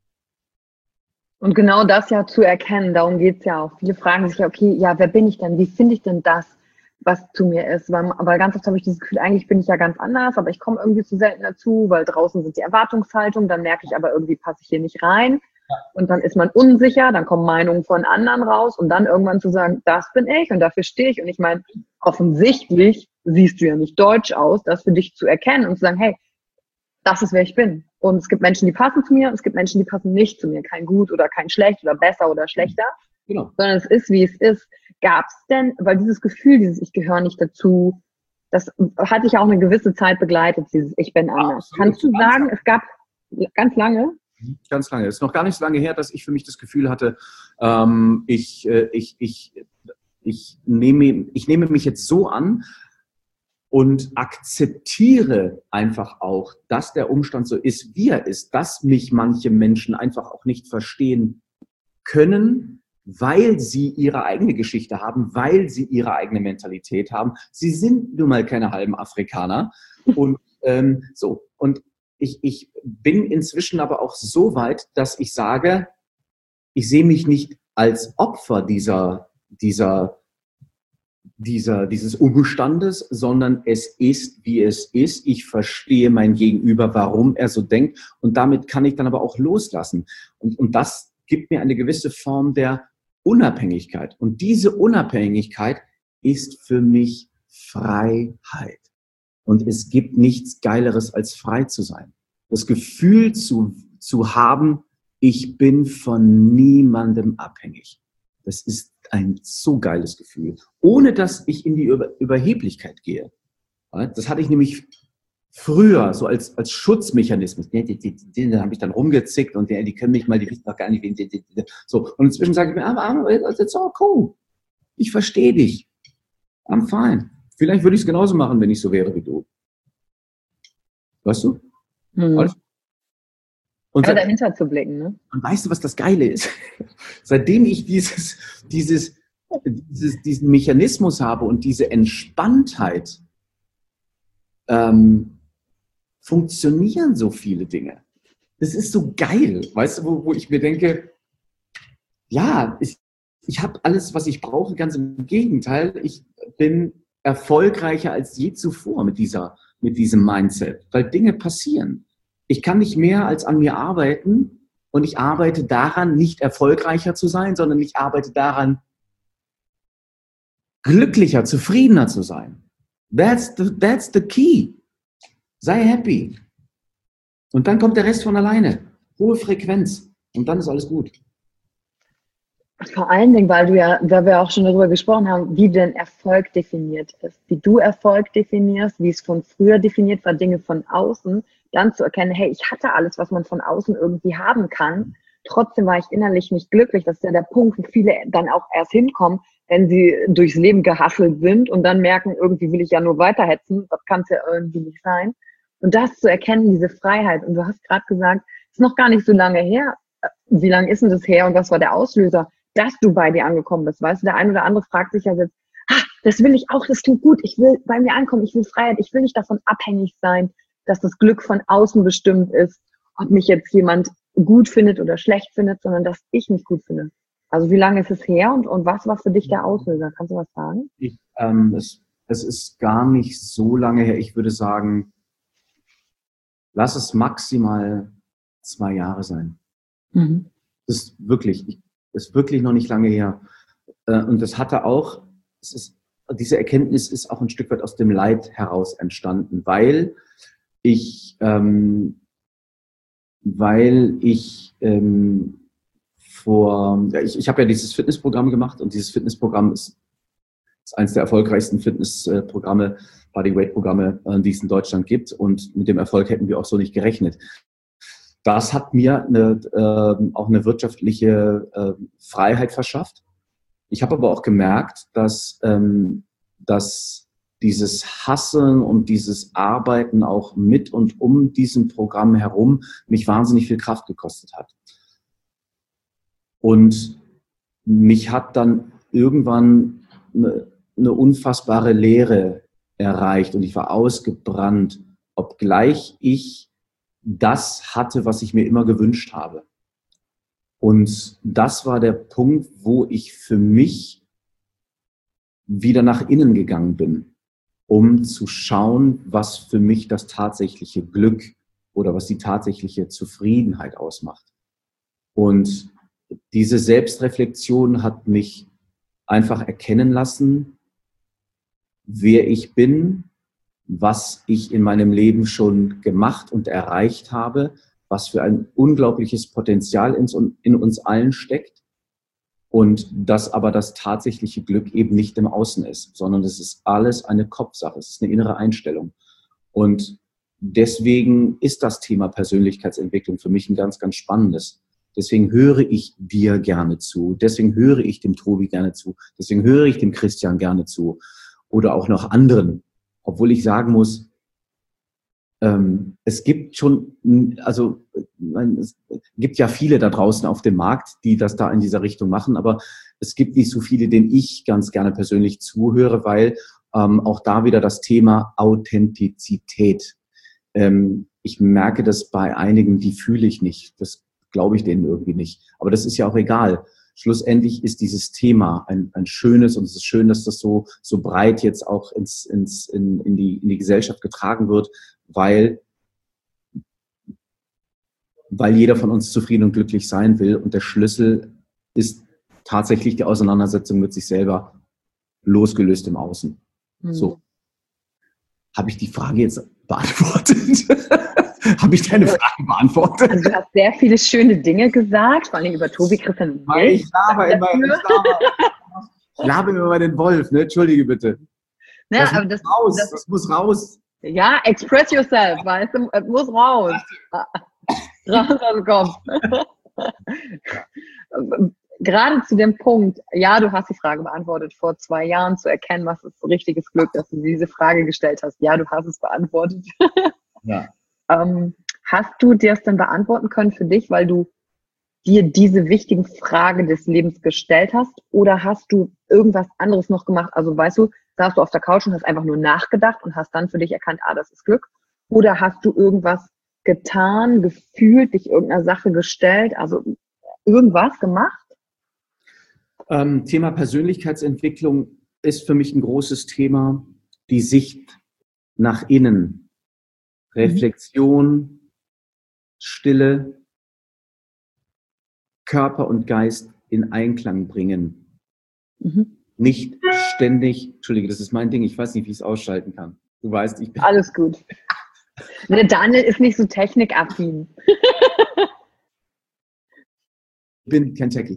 Und genau das ja zu erkennen, darum geht es ja auch. Viele fragen sich ja, okay, ja, wer bin ich denn? Wie finde ich denn das, was zu mir ist? Aber ganz oft habe ich dieses Gefühl, eigentlich bin ich ja ganz anders, aber ich komme irgendwie zu selten dazu, weil draußen sind die Erwartungshaltungen, dann merke ich aber, irgendwie passe ich hier nicht rein. Und dann ist man unsicher, dann kommen Meinungen von anderen raus und dann irgendwann zu sagen, das bin ich und dafür stehe ich. Und ich meine, offensichtlich siehst du ja nicht deutsch aus, das für dich zu erkennen und zu sagen, hey, das ist, wer ich bin. Und es gibt Menschen, die passen zu mir und es gibt Menschen, die passen nicht zu mir. Kein gut oder kein schlecht oder besser oder schlechter, genau. Sondern es ist, wie es ist. Gab es denn, weil dieses Gefühl, ich gehöre nicht dazu, das hat dich ja auch eine gewisse Zeit begleitet, dieses Ich bin anders. Absolut. Kannst du sagen, es gab ganz lange? Ganz lange. Es ist noch gar nicht so lange her, dass ich für mich das Gefühl hatte, ich nehme mich jetzt so an und akzeptiere einfach auch, dass der Umstand so ist, wie er ist, dass mich manche Menschen einfach auch nicht verstehen können, weil sie ihre eigene Geschichte haben, weil sie ihre eigene Mentalität haben. Sie sind nun mal keine halben Afrikaner. Und so. Und ich bin inzwischen aber auch so weit, dass ich sage, ich sehe mich nicht als Opfer dieses Umstandes, sondern es ist, wie es ist. Ich verstehe mein Gegenüber, warum er so denkt. Und damit kann ich dann aber auch loslassen. Und das gibt mir eine gewisse Form der Unabhängigkeit. Und diese Unabhängigkeit ist für mich Freiheit. Und es gibt nichts Geileres, als frei zu sein. Das Gefühl zu haben, ich bin von niemandem abhängig. Das ist ein so geiles Gefühl. Ohne dass ich in die Überheblichkeit gehe. Das hatte ich nämlich früher so als Schutzmechanismus. Da habe ich dann rumgezickt und die können mich mal, die wissen doch gar nicht, wen. So. Und inzwischen sage ich mir, it's all cool. Ich verstehe dich. I'm fine. Vielleicht würde ich es genauso machen, wenn ich so wäre wie du. Weißt du? Und dahinter zu blicken, ne? Und weißt du, was das Geile ist? Seitdem ich diesen Mechanismus habe und diese Entspanntheit, funktionieren so viele Dinge. Das ist so geil. Weißt du, wo ich mir denke, ja, ich habe alles, was ich brauche, ganz im Gegenteil. Ich bin erfolgreicher als je zuvor mit diesem Mindset, weil Dinge passieren. Ich kann nicht mehr als an mir arbeiten und ich arbeite daran, nicht erfolgreicher zu sein, sondern ich arbeite daran, glücklicher, zufriedener zu sein. That's the key. Sei happy. Und dann kommt der Rest von alleine. Hohe Frequenz. Und dann ist alles gut. Vor allen Dingen, weil wir auch schon darüber gesprochen haben, wie denn Erfolg definiert ist, wie du Erfolg definierst, wie es von früher definiert war, Dinge von außen, dann zu erkennen, hey, ich hatte alles, was man von außen irgendwie haben kann, trotzdem war ich innerlich nicht glücklich. Das ist ja der Punkt, wo viele dann auch erst hinkommen, wenn sie durchs Leben gehasselt sind und dann merken, irgendwie will ich ja nur weiterhetzen, das kann es ja irgendwie nicht sein. Und das zu erkennen, diese Freiheit, und du hast gerade gesagt, es ist noch gar nicht so lange her. Wie lange ist denn das her und was war der Auslöser, dass du bei dir angekommen bist? Weißt du, der eine oder andere fragt sich ja jetzt, das will ich auch, das klingt gut, ich will bei mir ankommen, ich will Freiheit, ich will nicht davon abhängig sein, dass das Glück von außen bestimmt ist, ob mich jetzt jemand gut findet oder schlecht findet, sondern dass ich mich gut finde. Also wie lange ist es her und was war für dich der Auslöser? Kannst du was sagen? Es ist gar nicht so lange her. Ich würde sagen, lass es maximal 2 Jahre sein. Mhm. Das ist wirklich noch nicht lange her. Und das hatte auch, diese Erkenntnis ist auch ein Stück weit aus dem Leid heraus entstanden, weil ich habe ja dieses Fitnessprogramm gemacht und dieses Fitnessprogramm ist eines der erfolgreichsten Fitnessprogramme, Bodyweight-Programme, die es in Deutschland gibt, und mit dem Erfolg hätten wir auch so nicht gerechnet. Das hat mir auch eine wirtschaftliche Freiheit verschafft. Ich habe aber auch gemerkt, dass dieses Hasseln und dieses Arbeiten auch mit und um diesem Programm herum mich wahnsinnig viel Kraft gekostet hat. Und mich hat dann irgendwann eine unfassbare Leere erreicht und ich war ausgebrannt, obgleich ich das hatte, was ich mir immer gewünscht habe. Und das war der Punkt, wo ich für mich wieder nach innen gegangen bin, um zu schauen, was für mich das tatsächliche Glück oder was die tatsächliche Zufriedenheit ausmacht. Und diese Selbstreflexion hat mich einfach erkennen lassen, wer ich bin, was ich in meinem Leben schon gemacht und erreicht habe, was für ein unglaubliches Potenzial in uns allen steckt und dass aber das tatsächliche Glück eben nicht im Außen ist, sondern es ist alles eine Kopfsache, es ist eine innere Einstellung. Und deswegen ist das Thema Persönlichkeitsentwicklung für mich ein ganz, ganz spannendes. Deswegen höre ich dir gerne zu, deswegen höre ich dem Tobi gerne zu, deswegen höre ich dem Christian gerne zu oder auch noch anderen. Obwohl ich sagen muss, es gibt es gibt ja viele da draußen auf dem Markt, die das da in dieser Richtung machen, aber es gibt nicht so viele, denen ich ganz gerne persönlich zuhöre, weil auch da wieder das Thema Authentizität. Ich merke das bei einigen, die fühle ich nicht. Das glaube ich denen irgendwie nicht. Aber das ist ja auch egal. Schlussendlich ist dieses Thema ein schönes, und es ist schön, dass das so breit jetzt auch in die Gesellschaft getragen wird, weil jeder von uns zufrieden und glücklich sein will. Und der Schlüssel ist tatsächlich die Auseinandersetzung mit sich selber, losgelöst im Außen. Mhm. So. Habe ich die Frage jetzt beantwortet? Habe ich deine Frage beantwortet? Also du hast sehr viele schöne Dinge gesagt, vor allem über Tobi, Christian und mich. Ich laber immer den Wolf, ne? Entschuldige bitte. Ja, das muss raus. Ja, express yourself, weißt du, es muss raus. Raus aus dem Kopf. Gerade zu dem Punkt, ja, du hast die Frage beantwortet, vor 2 Jahren zu erkennen, was ist richtiges Glück, dass du diese Frage gestellt hast. Ja, du hast es beantwortet. Ja. Hast du dir es denn beantworten können für dich, weil du dir diese wichtigen Fragen des Lebens gestellt hast? Oder hast du irgendwas anderes noch gemacht? Also weißt du, saßt du auf der Couch und hast einfach nur nachgedacht und hast dann für dich erkannt, das ist Glück? Oder hast du irgendwas getan, gefühlt, dich irgendeiner Sache gestellt, also irgendwas gemacht? Thema Persönlichkeitsentwicklung ist für mich ein großes Thema. Die Sicht nach innen, Reflexion, Stille, Körper und Geist in Einklang bringen. Mhm. Nicht ständig, Entschuldige, das ist mein Ding, ich weiß nicht, wie ich es ausschalten kann. Du weißt, ich bin... Alles gut. Der Daniel ist nicht so technikaffin. Ich bin kein Techie.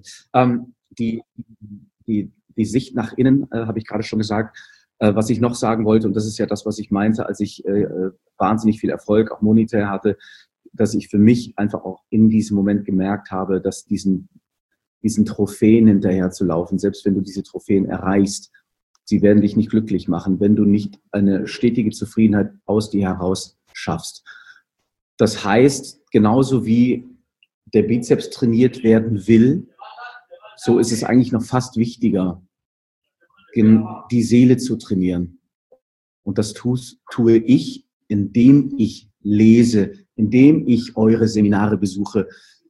Die Sicht nach innen, habe ich gerade schon gesagt. Was ich noch sagen wollte, und das ist ja das, was ich meinte, als ich wahnsinnig viel Erfolg auch monetär hatte, dass ich für mich einfach auch in diesem Moment gemerkt habe, dass diesen Trophäen hinterher zu laufen, selbst wenn du diese Trophäen erreichst, sie werden dich nicht glücklich machen, wenn du nicht eine stetige Zufriedenheit aus dir heraus schaffst. Das heißt, genauso wie der Bizeps trainiert werden will, so ist es eigentlich noch fast wichtiger, die Seele zu trainieren. Und das tue ich, indem ich lese, indem ich eure Seminare besuche,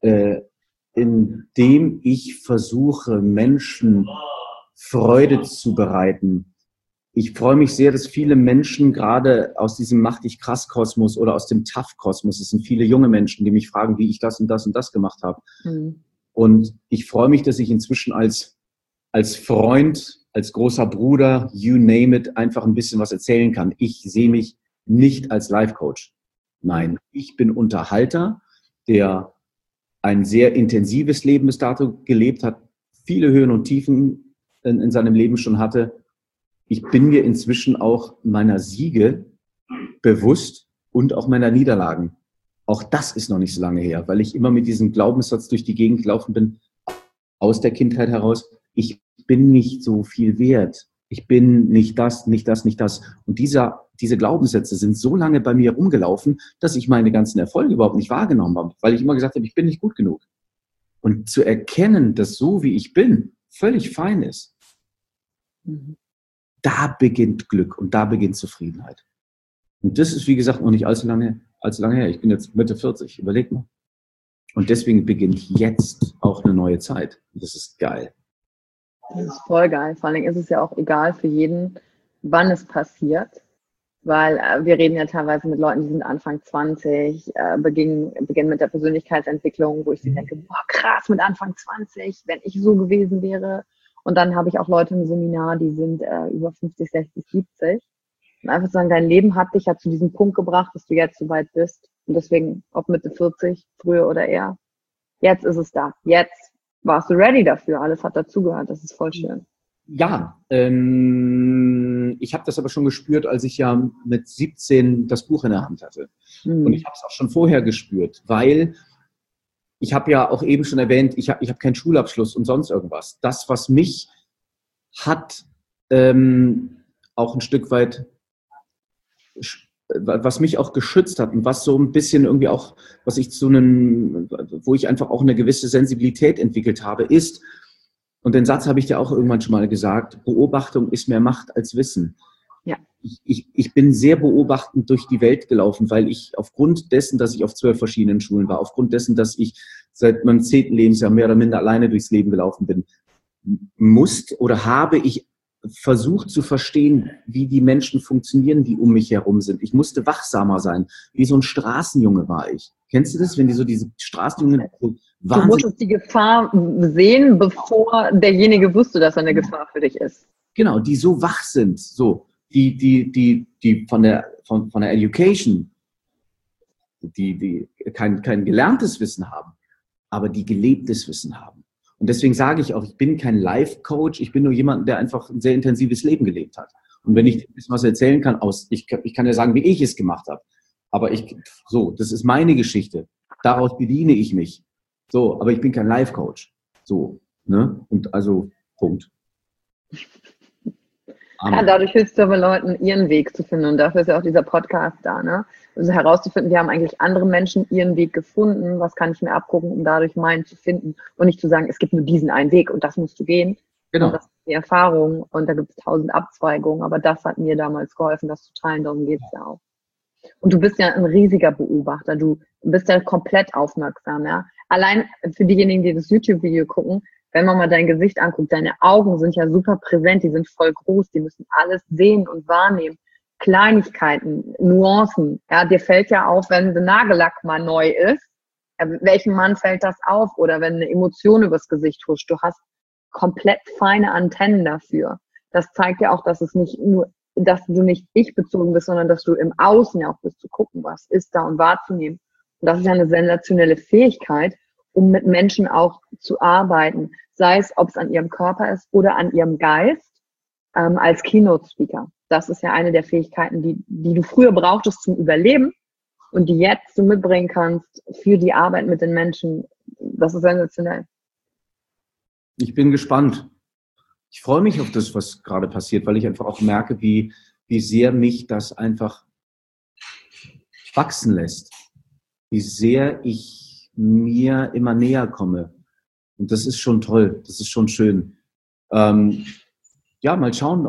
indem ich versuche, Menschen Freude zu bereiten. Ich freue mich sehr, dass viele Menschen gerade aus diesem Mach dich krass Kosmos oder aus dem Tough Kosmos, es sind viele junge Menschen, die mich fragen, wie ich das und das und das gemacht habe. Mhm. Und ich freue mich, dass ich inzwischen als Freund, als großer Bruder, you name it, einfach ein bisschen was erzählen kann. Ich sehe mich nicht als Life Coach. Nein, ich bin Unterhalter, der ein sehr intensives Leben bis dato gelebt hat, viele Höhen und Tiefen in seinem Leben schon hatte. Ich bin mir inzwischen auch meiner Siege bewusst und auch meiner Niederlagen. Auch das ist noch nicht so lange her, weil ich immer mit diesem Glaubenssatz durch die Gegend gelaufen bin, aus der Kindheit heraus, ich bin nicht so viel wert. Ich bin nicht das, nicht das, nicht das. Und diese Glaubenssätze sind so lange bei mir rumgelaufen, dass ich meine ganzen Erfolge überhaupt nicht wahrgenommen habe, weil ich immer gesagt habe, ich bin nicht gut genug. Und zu erkennen, dass so wie ich bin, völlig fein ist, da beginnt Glück und da beginnt Zufriedenheit. Und das ist, wie gesagt, noch nicht allzu lange her. Ich bin jetzt Mitte 40, überleg mal. Und deswegen beginnt jetzt auch eine neue Zeit. Und das ist geil. Das ist voll geil. Vor allem ist es ja auch egal für jeden, wann es passiert. Weil wir reden ja teilweise mit Leuten, die sind Anfang 20, beginnen mit der Persönlichkeitsentwicklung, wo ich sie denke, boah, krass, mit Anfang 20, wenn ich so gewesen wäre. Und dann habe ich auch Leute im Seminar, die sind über 50, 60, 70. Und einfach sagen, dein Leben hat dich ja zu diesem Punkt gebracht, dass du jetzt so weit bist. Und deswegen, ob Mitte 40, früher oder eher, jetzt ist es da. Jetzt warst du ready dafür. Alles hat dazugehört. Das ist voll schön. Ja, ich habe das aber schon gespürt, als ich ja mit 17 das Buch in der Hand hatte. Und ich habe es auch schon vorher gespürt, weil ich habe ja auch eben schon erwähnt, ich hab keinen Schulabschluss und sonst irgendwas. Das, was mich hat auch ein Stück weit, was mich auch geschützt hat und was so ein bisschen irgendwie auch, wo ich einfach auch eine gewisse Sensibilität entwickelt habe, ist, und den Satz habe ich dir auch irgendwann schon mal gesagt, Beobachtung ist mehr Macht als Wissen. Ja. Ich bin sehr beobachtend durch die Welt gelaufen, weil ich aufgrund dessen, dass ich auf 12 verschiedenen Schulen war, aufgrund dessen, dass ich seit meinem 10. Lebensjahr mehr oder minder alleine durchs Leben gelaufen bin, habe ich versucht zu verstehen, wie die Menschen funktionieren, die um mich herum sind. Ich musste wachsamer sein. Wie so ein Straßenjunge war ich. Kennst du das, wenn die so diese Straßenjungen... Du musstest die Gefahr sehen, bevor derjenige wusste, dass er eine Gefahr für dich ist. Genau, die so wach sind, so, die von der Education, die kein gelerntes Wissen haben, aber die gelebtes Wissen haben. Und deswegen sage ich auch, ich bin kein Life-Coach, ich bin nur jemand, der einfach ein sehr intensives Leben gelebt hat. Und wenn ich was erzählen kann, ich kann ja sagen, wie ich es gemacht habe. Aber das ist meine Geschichte. Daraus bediene ich mich. So, aber ich bin kein Life-Coach. So, ne? Und also, Punkt. Ja, dadurch hilfst du aber Leuten, ihren Weg zu finden. Und dafür ist ja auch dieser Podcast da, ne? Also herauszufinden, wie haben eigentlich andere Menschen ihren Weg gefunden? Was kann ich mir abgucken, um dadurch meinen zu finden? Und nicht zu sagen, es gibt nur diesen einen Weg und das musst du gehen. Genau. Und das ist die Erfahrung und da gibt es 1000 Abzweigungen. Aber das hat mir damals geholfen, das zu teilen. Darum geht's ja auch. Und du bist ja ein riesiger Beobachter. Du bist ja komplett aufmerksam, ja. Allein für diejenigen, die das YouTube-Video gucken, wenn man mal dein Gesicht anguckt, deine Augen sind ja super präsent, die sind voll groß, die müssen alles sehen und wahrnehmen. Kleinigkeiten, Nuancen. Ja, dir fällt ja auf, wenn der Nagellack mal neu ist, Welchem Mann fällt das auf? Oder wenn eine Emotion übers Gesicht huscht, du hast komplett feine Antennen dafür. Das zeigt ja auch, dass es nicht nur, dass du nicht ich-bezogen bist, sondern dass du im Außen ja auch bist, zu gucken, was ist da und wahrzunehmen. Und das ist ja eine sensationelle Fähigkeit, um mit Menschen auch zu arbeiten. Sei es, ob es an ihrem Körper ist oder an ihrem Geist, als Keynote-Speaker. Das ist ja eine der Fähigkeiten, die du früher brauchtest zum Überleben und die jetzt du mitbringen kannst für die Arbeit mit den Menschen. Das ist sensationell. Ich bin gespannt. Ich freue mich auf das, was gerade passiert, weil ich einfach auch merke, wie sehr mich das einfach wachsen lässt. Wie sehr ich mir immer näher komme. Und das ist schon toll. Das ist schon schön. Ja, mal schauen,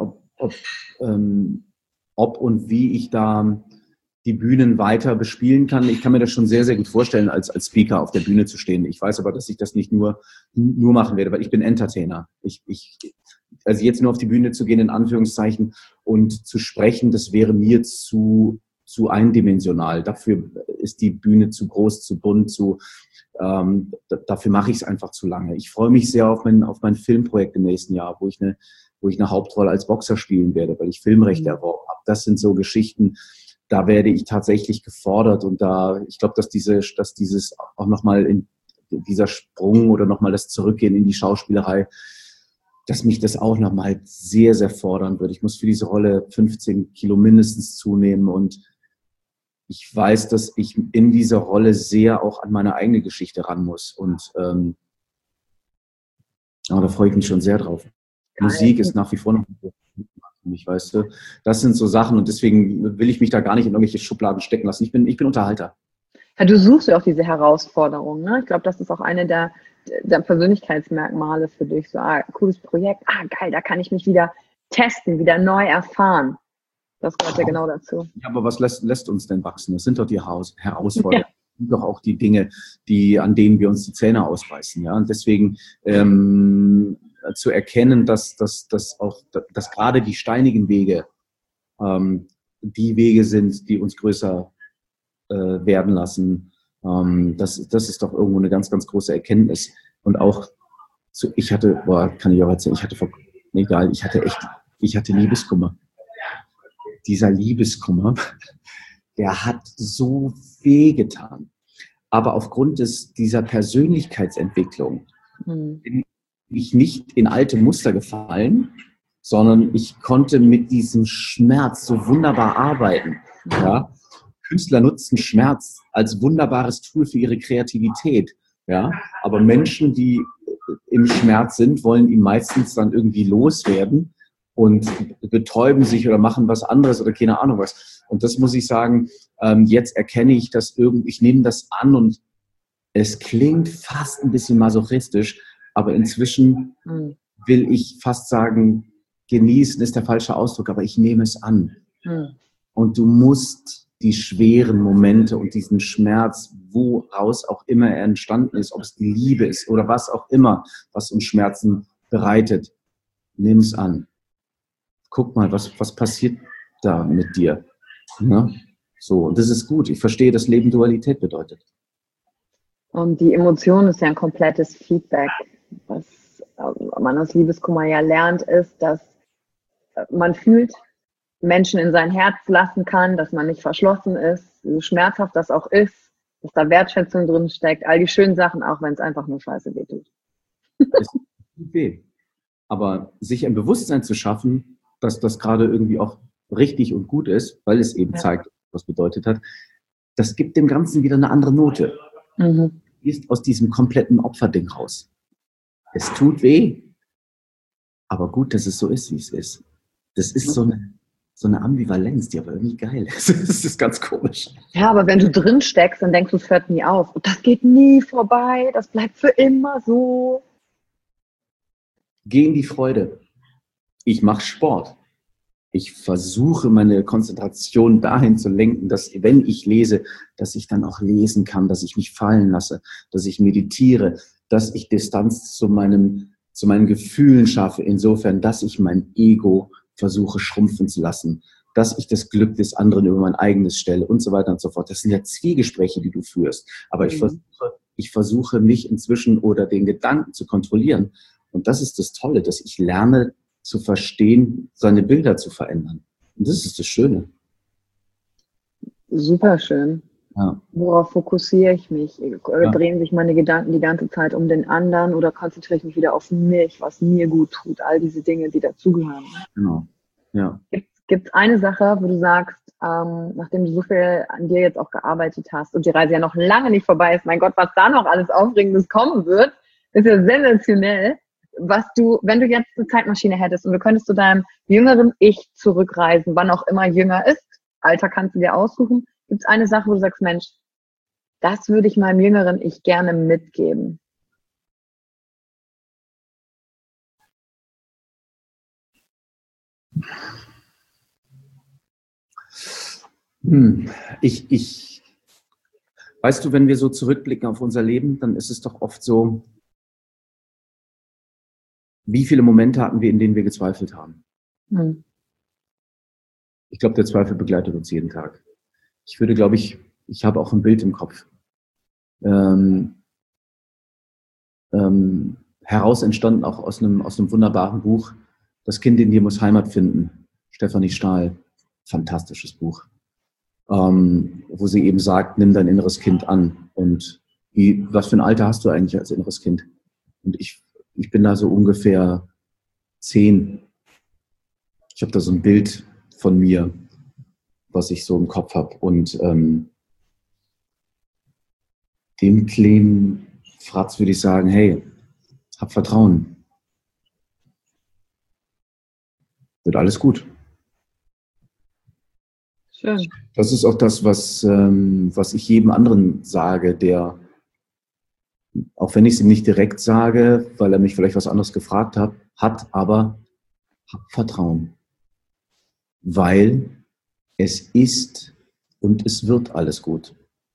ob und wie ich da die Bühnen weiter bespielen kann. Ich kann mir das schon sehr, sehr gut vorstellen, als Speaker auf der Bühne zu stehen. Ich weiß aber, dass ich das nicht nur machen werde, weil ich bin Entertainer. Also jetzt nur auf die Bühne zu gehen, in Anführungszeichen, und zu sprechen, das wäre mir zu eindimensional. Dafür ist die Bühne zu groß, zu bunt, dafür mache ich es einfach zu lange. Ich freue mich sehr auf mein Filmprojekt im nächsten Jahr, wo ich eine Hauptrolle als Boxer spielen werde, weil ich Filmrechte erworben habe. Das sind so Geschichten, da werde ich tatsächlich gefordert und ich glaube, dass dieses auch nochmal dieser Sprung oder nochmal das Zurückgehen in die Schauspielerei, dass mich das auch nochmal sehr, sehr fordern wird. Ich muss für diese Rolle 15 Kilo mindestens zunehmen und ich weiß, dass ich in dieser Rolle sehr auch an meine eigene Geschichte ran muss und aber da freue ich mich schon sehr drauf. Geil. Musik ist nach wie vor noch für mich, weißt du. Das sind so Sachen und deswegen will ich mich da gar nicht in irgendwelche Schubladen stecken lassen. Ich bin Unterhalter. Ja, du suchst ja auch diese Herausforderung, ne? Ich glaube, das ist auch eine der Persönlichkeitsmerkmale für dich. So, cooles Projekt, geil, da kann ich mich wieder testen, wieder neu erfahren. Das gehört ja genau dazu. Ja, aber was lässt uns denn wachsen? Das sind doch die Herausforderungen. Ja. Das sind doch auch die Dinge, an denen wir uns die Zähne ausbeißen. Ja? Und deswegen zu erkennen, dass gerade die steinigen Wege die Wege sind, die uns größer werden lassen. Das ist doch irgendwo eine ganz, ganz große Erkenntnis. Und auch, ich hatte Liebeskummer. Dieser Liebeskummer, der hat so wehgetan. Aber aufgrund dieser Persönlichkeitsentwicklung bin ich nicht in alte Muster gefallen, sondern ich konnte mit diesem Schmerz so wunderbar arbeiten. Ja? Künstler nutzen Schmerz als wunderbares Tool für ihre Kreativität. Ja? Aber Menschen, die im Schmerz sind, wollen ihn meistens dann irgendwie loswerden und betäuben sich oder machen was anderes oder keine Ahnung was. Und das muss ich sagen, jetzt erkenne ich das ich nehme das an und es klingt fast ein bisschen masochistisch, aber inzwischen will ich fast sagen, genießen ist der falsche Ausdruck, aber ich nehme es an. Und du musst die schweren Momente und diesen Schmerz, woraus auch immer er entstanden ist, ob es die Liebe ist oder was auch immer, was uns Schmerzen bereitet, nimm es an. Guck mal, was passiert da mit dir? Ne? So, und das ist gut. Ich verstehe, dass Leben Dualität bedeutet. Und die Emotion ist ja ein komplettes Feedback. Was man aus Liebeskummer ja lernt, ist, dass man fühlt, Menschen in sein Herz lassen kann, dass man nicht verschlossen ist, so schmerzhaft das auch ist, dass da Wertschätzung drin steckt, all die schönen Sachen, auch wenn es einfach nur scheiße wehtut. Es tut weh. Aber sich ein Bewusstsein zu schaffen, dass das gerade irgendwie auch richtig und gut ist, weil es eben zeigt, was bedeutet hat, das gibt dem Ganzen wieder eine andere Note. Du gehst aus diesem kompletten Opferding raus. Es tut weh, aber gut, dass es so ist, wie es ist. Das ist so eine Ambivalenz, die aber irgendwie geil ist. Das ist ganz komisch. Ja, aber wenn du drin steckst, dann denkst du, es hört nie auf. Und das geht nie vorbei, das bleibt für immer so. Geh in die Freude. Ich mache Sport. Ich versuche, meine Konzentration dahin zu lenken, dass, wenn ich lese, dass ich dann auch lesen kann, dass ich mich fallen lasse, dass ich meditiere, dass ich Distanz zu meinen Gefühlen schaffe, insofern, dass ich mein Ego versuche schrumpfen zu lassen, dass ich das Glück des anderen über mein eigenes stelle und so weiter und so fort. Das sind ja Zwiegespräche, die du führst. Aber ich versuche mich inzwischen oder den Gedanken zu kontrollieren. Und das ist das Tolle, dass ich lerne zu verstehen, seine Bilder zu verändern. Und das ist das Schöne. Super schön. Ja. Worauf fokussiere ich mich? Drehen sich meine Gedanken die ganze Zeit um den anderen oder konzentriere ich mich wieder auf mich, was mir gut tut? All diese Dinge, die dazugehören. Genau. Ja. Gibt es eine Sache, wo du sagst, nachdem du so viel an dir jetzt auch gearbeitet hast und die Reise ja noch lange nicht vorbei ist, mein Gott, was da noch alles Aufregendes kommen wird, ist ja sensationell, was du, wenn du jetzt eine Zeitmaschine hättest und du könntest zu deinem jüngeren Ich zurückreisen, wann auch immer jünger ist, Alter kannst du dir aussuchen, gibt es eine Sache, wo du sagst, Mensch, das würde ich meinem jüngeren Ich gerne mitgeben. Weißt du, wenn wir so zurückblicken auf unser Leben, dann ist es doch oft so, wie viele Momente hatten wir, in denen wir gezweifelt haben? Ich glaube, der Zweifel begleitet uns jeden Tag. Ich würde, glaube ich habe auch ein Bild im Kopf. Heraus entstanden auch aus einem wunderbaren Buch, Das Kind in dir muss Heimat finden. Stefanie Stahl. Fantastisches Buch. Wo sie eben sagt, nimm dein inneres Kind an. Und was für ein Alter hast du eigentlich als inneres Kind? Und ich bin da so ungefähr 10. Ich habe da so ein Bild von mir, was ich so im Kopf habe. Und dem kleinen Fratz würde ich sagen, hey, hab Vertrauen. Wird alles gut. Schön. Das ist auch das, was ich jedem anderen sage, der, auch wenn ich es ihm nicht direkt sage, weil er mich vielleicht was anderes gefragt hat, aber hab Vertrauen. Weil es ist und es wird alles gut.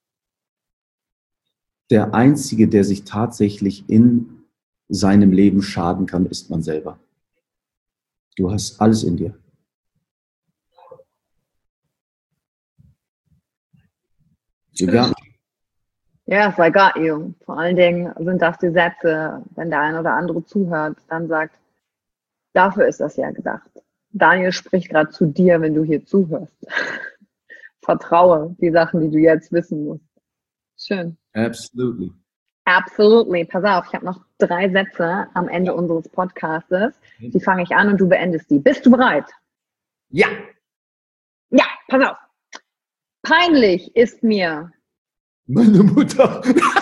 Der Einzige, der sich tatsächlich in seinem Leben schaden kann, ist man selber. Du hast alles in dir. Ja. Yes, I got you. Vor allen Dingen sind das die Sätze, wenn der ein oder andere zuhört, dann sagt, dafür ist das ja gedacht. Daniel spricht gerade zu dir, wenn du hier zuhörst. Vertraue die Sachen, die du jetzt wissen musst. Schön. Absolutely. Absolutely. Pass auf, ich habe noch 3 Sätze am Ende unseres Podcastes. Die fange ich an und du beendest die. Bist du bereit? Ja. Ja, pass auf. Peinlich ist mir meine Mutter.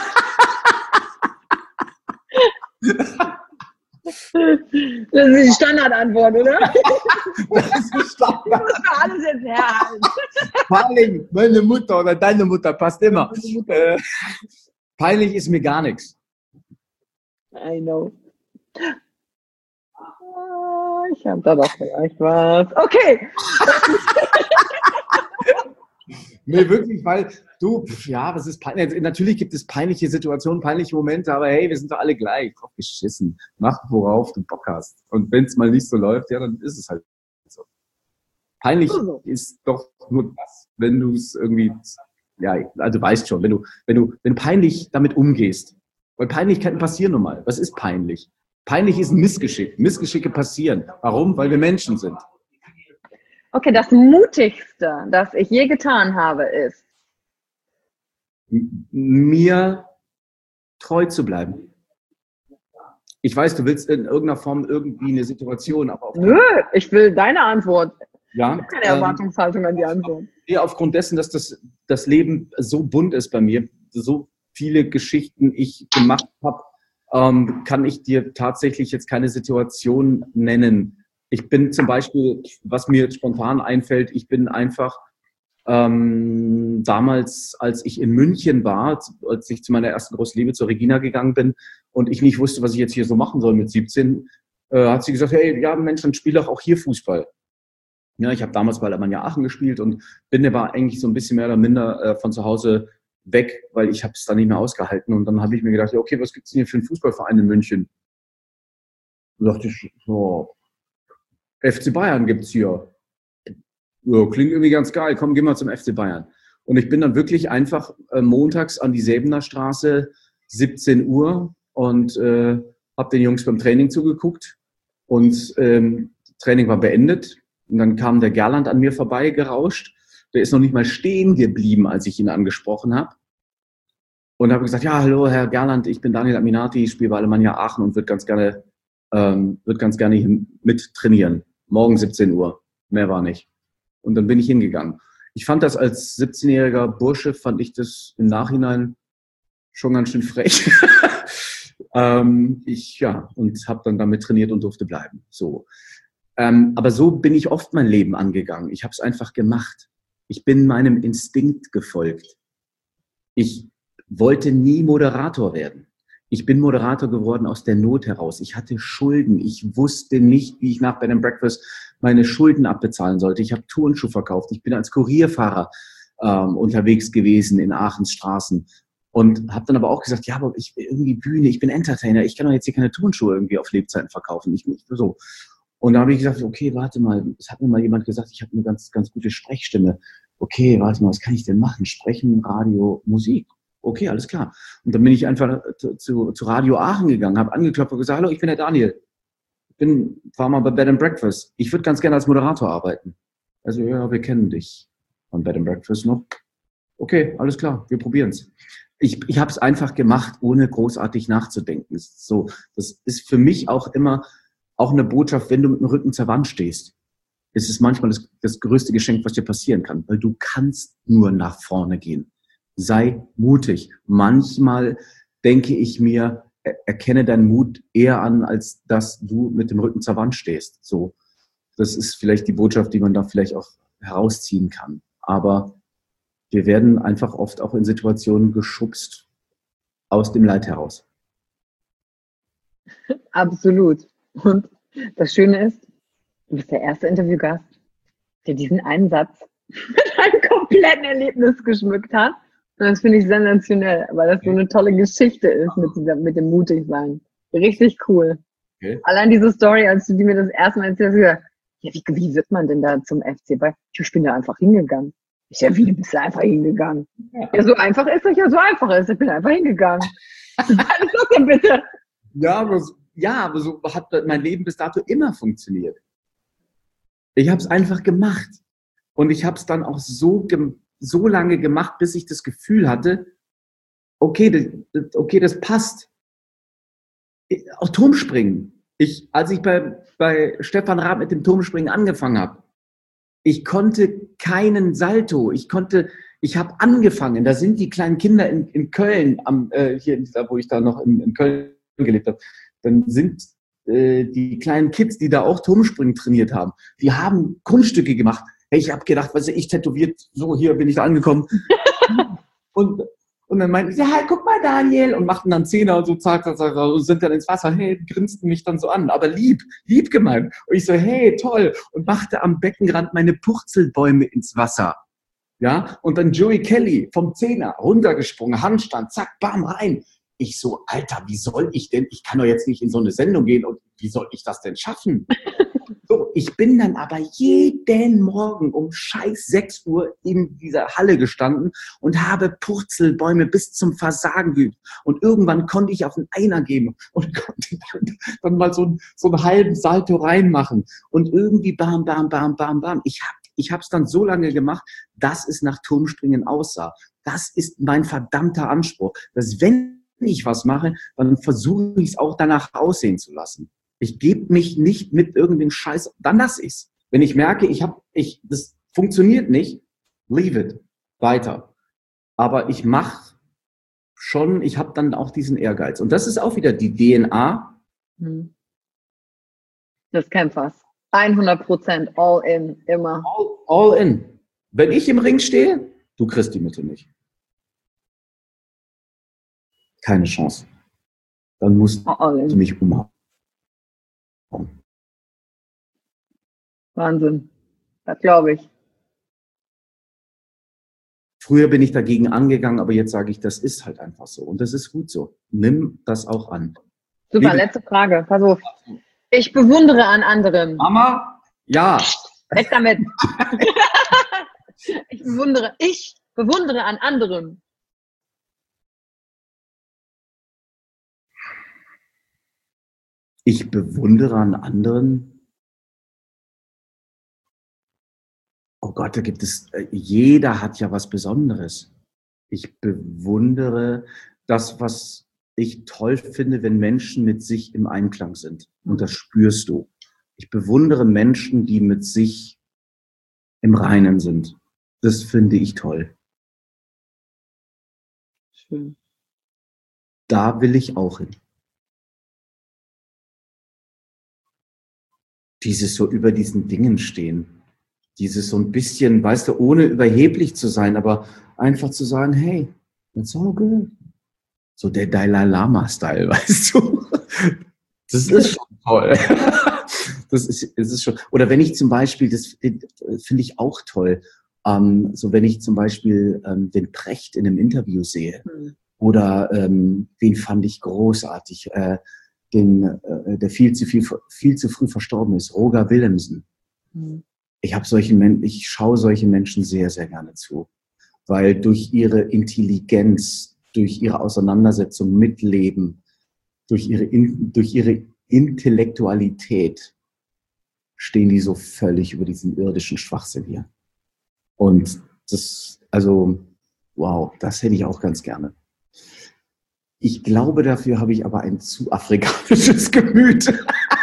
Das ist die Standardantwort, oder? Das ist die Standard. Du musst mir alles jetzt herhalten. Peinlich, meine Mutter oder deine Mutter, passt immer. Peinlich ist mir gar nichts. I know. Ich habe da doch vielleicht was. Okay. Nee, wirklich, weil du, ja, was ist peinlich? Natürlich gibt es peinliche Situationen, peinliche Momente, aber hey, wir sind doch alle gleich. Drauf geschissen. Mach, worauf du Bock hast. Und wenn es mal nicht so läuft, ja, dann ist es halt so. Peinlich ist doch nur das, wenn du es irgendwie, ja, also du weißt schon, wenn du peinlich damit umgehst. Weil Peinlichkeiten passieren nun mal. Was ist peinlich? Peinlich ist ein Missgeschick. Missgeschicke passieren. Warum? Weil wir Menschen sind. Okay, das Mutigste, das ich je getan habe, ist, mir treu zu bleiben. Ich weiß, du willst in irgendeiner Form irgendwie eine Situation, aber nö, ich will deine Antwort. Ja, ich habe keine Erwartungshaltung an die Antwort. Aufgrund dessen, dass das Leben so bunt ist bei mir, so viele Geschichten ich gemacht habe, kann ich dir tatsächlich jetzt keine Situation nennen. Ich bin zum Beispiel, was mir jetzt spontan einfällt, ich bin einfach damals, als ich in München war, als ich zu meiner ersten großen Liebe, zur Regina gegangen bin und ich nicht wusste, was ich jetzt hier so machen soll mit 17, hat sie gesagt, hey, ja Mensch, dann spiel doch auch hier Fußball. Ja, ich habe damals bei Alemannia Aachen gespielt und bin aber eigentlich so ein bisschen mehr oder minder von zu Hause weg, weil ich habe es dann nicht mehr ausgehalten. Und dann habe ich mir gedacht, ja, okay, was gibt's denn hier für einen Fußballverein in München? Da dachte ich, so, FC Bayern gibt's hier. ja, klingt irgendwie ganz geil, komm, geh mal zum FC Bayern. Und ich bin dann wirklich einfach montags an die Säbener Straße, 17 Uhr und habe den Jungs beim Training zugeguckt und Training war beendet. Und dann kam der Gerland an mir vorbei gerauscht. Der ist noch nicht mal stehen geblieben, als ich ihn angesprochen habe. Und habe gesagt, ja, hallo, Herr Gerland, ich bin Daniel Aminati, ich spiele bei Alemannia Aachen und würde ganz gerne hier mit trainieren. Morgen 17 Uhr. Mehr war nicht. Und dann bin ich hingegangen. Ich fand das als 17-jähriger Bursche, fand ich das im Nachhinein schon ganz schön frech. Und habe dann damit trainiert und durfte bleiben. So. Aber so bin ich oft mein Leben angegangen. Ich habe es einfach gemacht. Ich bin meinem Instinkt gefolgt. Ich wollte nie Moderator werden. Ich bin Moderator geworden aus der Not heraus. Ich hatte Schulden. Ich wusste nicht, wie ich nach Bed and Breakfast meine Schulden abbezahlen sollte. Ich habe Turnschuhe verkauft. Ich bin als Kurierfahrer unterwegs gewesen in Aachens Straßen und habe dann aber auch gesagt, ja, aber ich will irgendwie Bühne, ich bin Entertainer. Ich kann doch jetzt hier keine Turnschuhe irgendwie auf Lebzeiten verkaufen. So. Und da habe ich gesagt, okay, warte mal, es hat mir mal jemand gesagt, ich habe eine ganz, ganz gute Sprechstimme. Okay, warte mal, was kann ich denn machen? Sprechen, Radio, Musik. Okay, alles klar. Und dann bin ich einfach zu Radio Aachen gegangen, habe angeklopft und gesagt, hallo, ich bin der Daniel. War mal bei Bed and Breakfast. Ich würde ganz gerne als Moderator arbeiten. Also, ja, wir kennen dich von Bed and Breakfast noch. Okay, alles klar, wir probieren es. Ich habe es einfach gemacht, ohne großartig nachzudenken. Das ist für mich auch immer auch eine Botschaft, wenn du mit dem Rücken zur Wand stehst. Es ist manchmal das größte Geschenk, was dir passieren kann, weil du kannst nur nach vorne gehen. Sei mutig. Manchmal denke ich mir, erkenne deinen Mut eher an, als dass du mit dem Rücken zur Wand stehst. So, das ist vielleicht die Botschaft, die man da vielleicht auch herausziehen kann. Aber wir werden einfach oft auch in Situationen geschubst aus dem Leid heraus. Absolut. Und das Schöne ist, du bist der erste Interviewgast, der diesen einen Satz mit einem kompletten Erlebnis geschmückt hat. Und das finde ich sensationell, weil das so eine tolle Geschichte ist mit dem Mutigsein. Richtig cool. Okay. Allein diese Story, als du die mir das erste Mal erzählt hast, ja, wie wird man denn da zum FC Bayern? Ich bin da einfach hingegangen. Wie bist du einfach hingegangen? Ja, so einfach ist es, ja, so einfach ist. Ich bin einfach hingegangen. Was ist das denn bitte? Ja, aber so hat mein Leben bis dato immer funktioniert. Ich habe es einfach gemacht. Und ich habe es dann auch so lange gemacht, bis ich das Gefühl hatte, okay, das passt. Auch Turmspringen. Als ich bei Stefan Raab mit dem Turmspringen angefangen habe, ich konnte keinen Salto. Ich habe angefangen. Da sind die kleinen Kinder in Köln, wo ich da noch in Köln gelebt habe, dann sind die kleinen Kids, die da auch Turmspringen trainiert haben, die haben Kunststücke gemacht. Hey, ich habe gedacht, ich tätowiert, so hier bin ich da angekommen. und dann meinten sie, hey, guck mal, Daniel, und machten dann Zehner und so, zack, und sind dann ins Wasser, hey, grinsten mich dann so an, aber lieb gemeint. Und ich so, hey, toll, und machte am Beckenrand meine Purzelbäume ins Wasser. Ja, und dann Joey Kelly vom Zehner runtergesprungen, Handstand, zack, bam, rein. Ich so, Alter, wie soll ich denn, ich kann doch jetzt nicht in so eine Sendung gehen und wie soll ich das denn schaffen? So, ich bin dann aber jeden Morgen um scheiß 6 Uhr in dieser Halle gestanden und habe Purzelbäume bis zum Versagen geübt. Und irgendwann konnte ich auf den Einer geben und konnte dann mal so einen halben Salto reinmachen. Und irgendwie bam, bam, bam, bam, bam. Ich habe es dann so lange gemacht, dass es nach Turmspringen aussah. Das ist mein verdammter Anspruch, dass wenn ich was mache, dann versuche ich es auch danach aussehen zu lassen. Ich gebe mich nicht mit irgendeinem Scheiß, dann lasse ich es. Wenn ich merke, das funktioniert nicht, leave it, weiter. Aber ich mache schon, ich habe dann auch diesen Ehrgeiz. Und das ist auch wieder die DNA des Kämpfers. 100%, all in, immer. All in. Wenn ich im Ring stehe, du kriegst die Mitte nicht. Keine Chance. Dann musst du mich umhauen. Wahnsinn. Das glaube ich. Früher bin ich dagegen angegangen, aber jetzt sage ich, das ist halt einfach so. Und das ist gut so. Nimm das auch an. Super, letzte Frage. Pass auf. Ich bewundere an anderen. Mama, ja. Weg damit. Ich bewundere an anderen. Ich bewundere an anderen. Oh Gott, da gibt es, jeder hat ja was Besonderes. Ich bewundere das, was ich toll finde, wenn Menschen mit sich im Einklang sind. Und das spürst du. Ich bewundere Menschen, die mit sich im Reinen sind. Das finde ich toll. Schön. Da will ich auch hin. Dieses so über diesen Dingen stehen. Dieses so ein bisschen, weißt du, ohne überheblich zu sein, aber einfach zu sagen, hey, it's all good. So der Dalai Lama-Style, weißt du? Das ist schon toll. Das ist schon. Oder wenn ich zum Beispiel, das finde ich auch toll, so wenn ich zum Beispiel den Precht in einem Interview sehe, oder wen fand ich großartig, der viel zu früh verstorben ist, Roger Willemsen. Ich schaue solche Menschen sehr, sehr gerne zu, weil durch ihre Intelligenz, durch ihre Auseinandersetzung mit Leben, durch ihre Intellektualität stehen die so völlig über diesen irdischen Schwachsinn hier. Und das, also, wow, das hätte ich auch ganz gerne. Ich glaube, dafür habe ich aber ein zu afrikanisches Gemüt.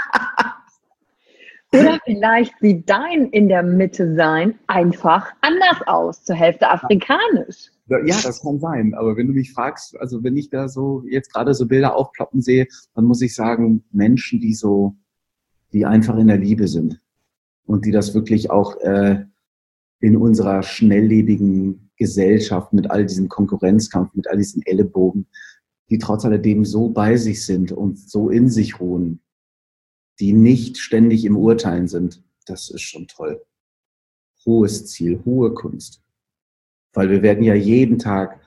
Oder vielleicht sieht dein in der Mitte sein einfach anders aus, zur Hälfte afrikanisch. Ja, das kann sein. Aber wenn du mich fragst, also wenn ich da so jetzt gerade so Bilder aufploppen sehe, dann muss ich sagen, Menschen, die einfach in der Liebe sind und die das wirklich auch in unserer schnelllebigen Gesellschaft mit all diesem Konkurrenzkampf, mit all diesen Ellenbogen, die trotz alledem so bei sich sind und so in sich ruhen, die nicht ständig im Urteilen sind, das ist schon toll. Hohes Ziel, hohe Kunst. Weil wir werden ja jeden Tag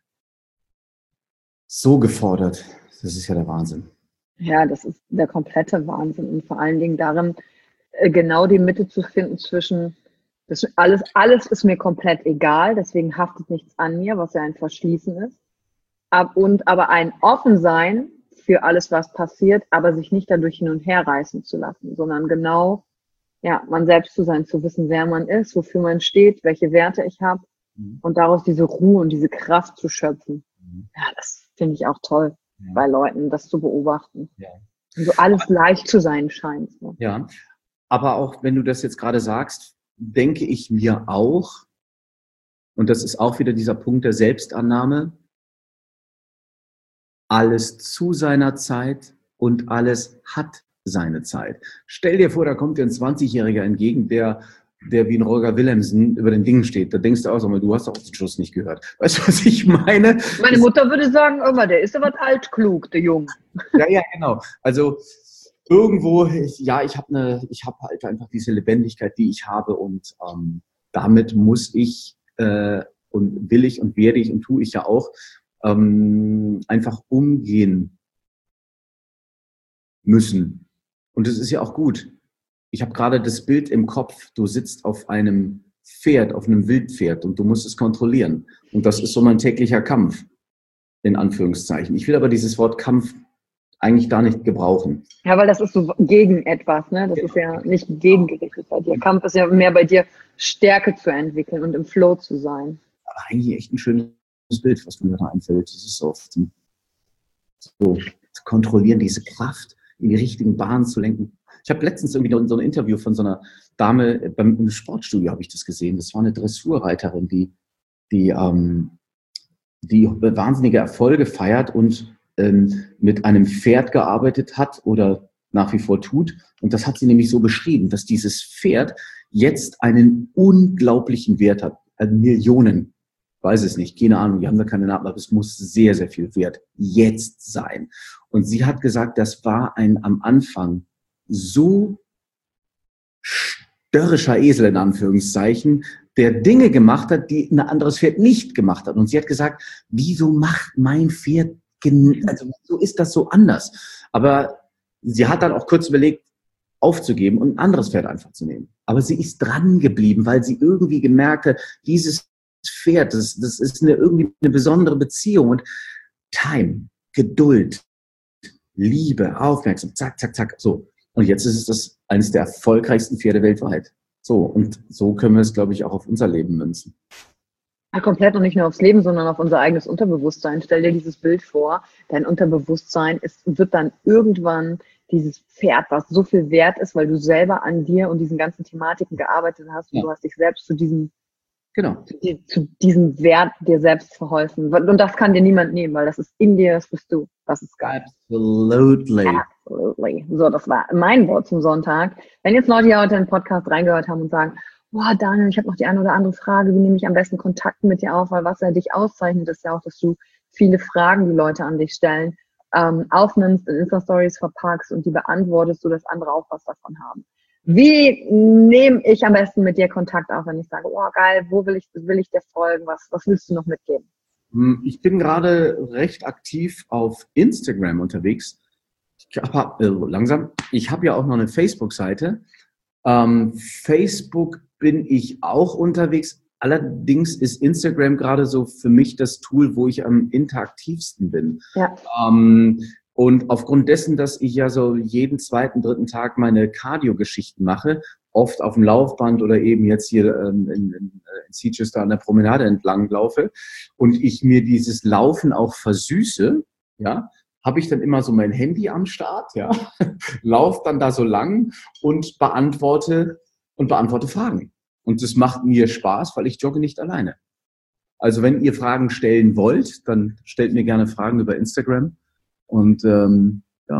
so gefordert. Das ist ja der Wahnsinn. Ja, das ist der komplette Wahnsinn. Und vor allen Dingen darin, genau die Mitte zu finden zwischen, das alles ist mir komplett egal, deswegen haftet nichts an mir, was ja ein Verschließen ist. Aber ein Offensein für alles, was passiert, aber sich nicht dadurch hin und her reißen zu lassen, sondern genau, ja, man selbst zu sein, zu wissen, wer man ist, wofür man steht, welche Werte ich habe und daraus diese Ruhe und diese Kraft zu schöpfen. Ja, das finde ich auch toll, bei Leuten, das zu beobachten. Ja. Und so alles leicht zu sein scheint. Ne? Ja, aber auch wenn du das jetzt gerade sagst, denke ich mir auch, und das ist auch wieder dieser Punkt der Selbstannahme, alles zu seiner Zeit und alles hat seine Zeit. Stell dir vor, da kommt dir ein 20-Jähriger entgegen, der wie ein Roger Willemsen über den Dingen steht. Da denkst du auch, du hast doch den Schuss nicht gehört. Weißt du, was ich meine? Meine Mutter würde sagen, immer, der ist aber altklug, der Junge. Ja, genau. Also irgendwo, ich habe halt einfach diese Lebendigkeit, die ich habe und damit muss ich und will ich und werde ich und tue ich ja auch einfach umgehen müssen. Und das ist ja auch gut. Ich habe gerade das Bild im Kopf, du sitzt auf einem Pferd, auf einem Wildpferd und du musst es kontrollieren. Und das ist so mein täglicher Kampf, in Anführungszeichen. Ich will aber dieses Wort Kampf eigentlich gar nicht gebrauchen. Ja, weil das ist so gegen etwas, ne? Das ist ja nicht gegengerichtet bei dir. Kampf ist ja mehr bei dir, Stärke zu entwickeln und im Flow zu sein. Aber eigentlich echt ein schönes Bild, was mir da einfällt. Das ist so zu kontrollieren, diese Kraft in die richtigen Bahnen zu lenken. Ich habe letztens irgendwie so ein Interview von so einer Dame im Sportstudio habe ich das gesehen. Das war eine Dressurreiterin, die wahnsinnige Erfolge feiert und mit einem Pferd gearbeitet hat oder nach wie vor tut. Und das hat sie nämlich so beschrieben, dass dieses Pferd jetzt einen unglaublichen Wert hat. Millionen. Weiß es nicht, keine Ahnung, die haben da keine Namen, aber es muss sehr, sehr viel wert jetzt sein. Und sie hat gesagt, das war ein am Anfang so störrischer Esel in Anführungszeichen, der Dinge gemacht hat, die ein anderes Pferd nicht gemacht hat. Und sie hat gesagt, wieso macht mein Pferd, also wieso ist das so anders? Aber sie hat dann auch kurz überlegt, aufzugeben und ein anderes Pferd einfach zu nehmen. Aber sie ist dran geblieben, weil sie irgendwie gemerkt hat, dieses Pferd, das ist irgendwie eine besondere Beziehung. Und Time, Geduld, Liebe, Aufmerksamkeit, zack, zack, zack, so. Und jetzt ist es eines der erfolgreichsten Pferde weltweit. So, und so können wir es, glaube ich, auch auf unser Leben münzen. Ja, komplett und nicht nur aufs Leben, sondern auf unser eigenes Unterbewusstsein. Stell dir dieses Bild vor, dein Unterbewusstsein wird dann irgendwann dieses Pferd, was so viel wert ist, weil du selber an dir und diesen ganzen Thematiken gearbeitet hast und du hast dich selbst zu diesem Wert dir selbst verholfen. Und das kann dir niemand nehmen, weil das ist in dir, das bist du. Das ist geil. Absolutely. So, das war mein Wort zum Sonntag. Wenn jetzt Leute hier heute in den Podcast reingehört haben und sagen, boah, Daniel, ich habe noch die eine oder andere Frage, wie nehme ich am besten Kontakt mit dir auf, weil was ja dich auszeichnet, ist ja auch, dass du viele Fragen, die Leute an dich stellen, aufnimmst, in Insta-Stories verpackst und die beantwortest, sodass andere auch was davon haben. Wie nehme ich am besten mit dir Kontakt auf, wenn ich sage, oh geil, wo will ich dir folgen, was willst du noch mitgeben? Ich bin gerade recht aktiv auf Instagram unterwegs. Ich habe ja auch noch eine Facebook-Seite. Facebook bin ich auch unterwegs. Allerdings ist Instagram gerade so für mich das Tool, wo ich am interaktivsten bin. Ja. Und aufgrund dessen, dass ich ja so jeden zweiten, dritten Tag meine Cardio-Geschichten mache, oft auf dem Laufband oder eben jetzt hier in Chichester an der Promenade entlang laufe und ich mir dieses Laufen auch versüße, ja, habe ich dann immer so mein Handy am Start, ja, laufe dann da so lang und beantworte Fragen. Und das macht mir Spaß, weil ich jogge nicht alleine. Also wenn ihr Fragen stellen wollt, dann stellt mir gerne Fragen über Instagram. Und und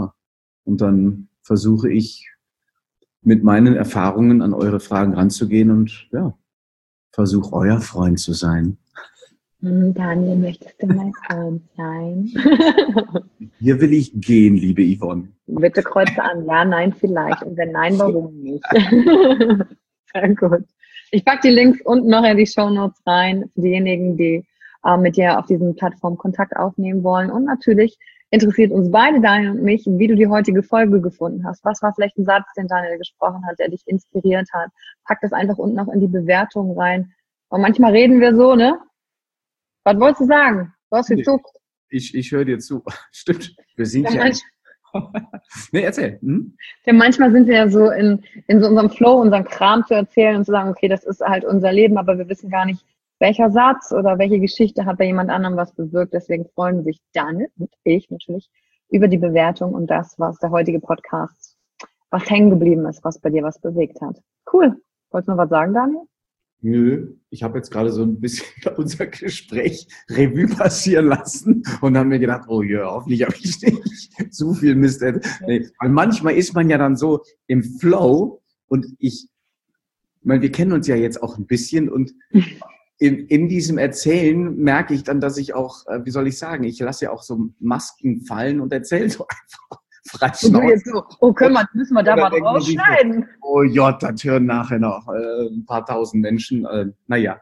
dann versuche ich mit meinen Erfahrungen an eure Fragen ranzugehen und versuche euer Freund zu sein. Daniel, möchtest du mein Freund sein? Hier will ich gehen, liebe Yvonne. Bitte kreuze an, ja, nein, vielleicht. Und wenn nein, warum nicht? Sehr gut. Ich packe die Links unten noch in die Shownotes rein, für diejenigen, die mit dir auf diesen Plattformen Kontakt aufnehmen wollen. Und natürlich interessiert uns beide, Daniel und mich, wie du die heutige Folge gefunden hast. Was war vielleicht ein Satz, den Daniel gesprochen hat, der dich inspiriert hat? Pack das einfach unten noch in die Bewertung rein. Und manchmal reden wir so, ne? Was wolltest du sagen? Du hast gezuckt. Ich höre dir zu. Stimmt. Wir sind ja. Nee, erzähl. Denn manchmal sind wir ja so in so unserem Flow, unseren Kram zu erzählen und zu sagen, okay, das ist halt unser Leben, aber wir wissen gar nicht, welcher Satz oder welche Geschichte hat bei jemand anderem was bewirkt. Deswegen freuen sich Daniel und ich natürlich über die Bewertung und das, was der heutige Podcast, was hängen geblieben ist, was bei dir was bewegt hat. Cool. Wolltest du noch was sagen, Daniel? Nö, ich habe jetzt gerade so ein bisschen unser Gespräch Revue passieren lassen und habe mir gedacht, oh ja, hoffentlich habe ich nicht zu viel Mist. Nee, weil manchmal ist man ja dann so im Flow und ich meine, wir kennen uns ja jetzt auch ein bisschen und in diesem Erzählen merke ich dann, dass ich auch, wie soll ich sagen, ich lasse ja auch so Masken fallen und erzähle so einfach frei Schnauze. So, müssen wir da mal rausschneiden. Oh Gott, das hören nachher noch ein paar tausend Menschen. Naja.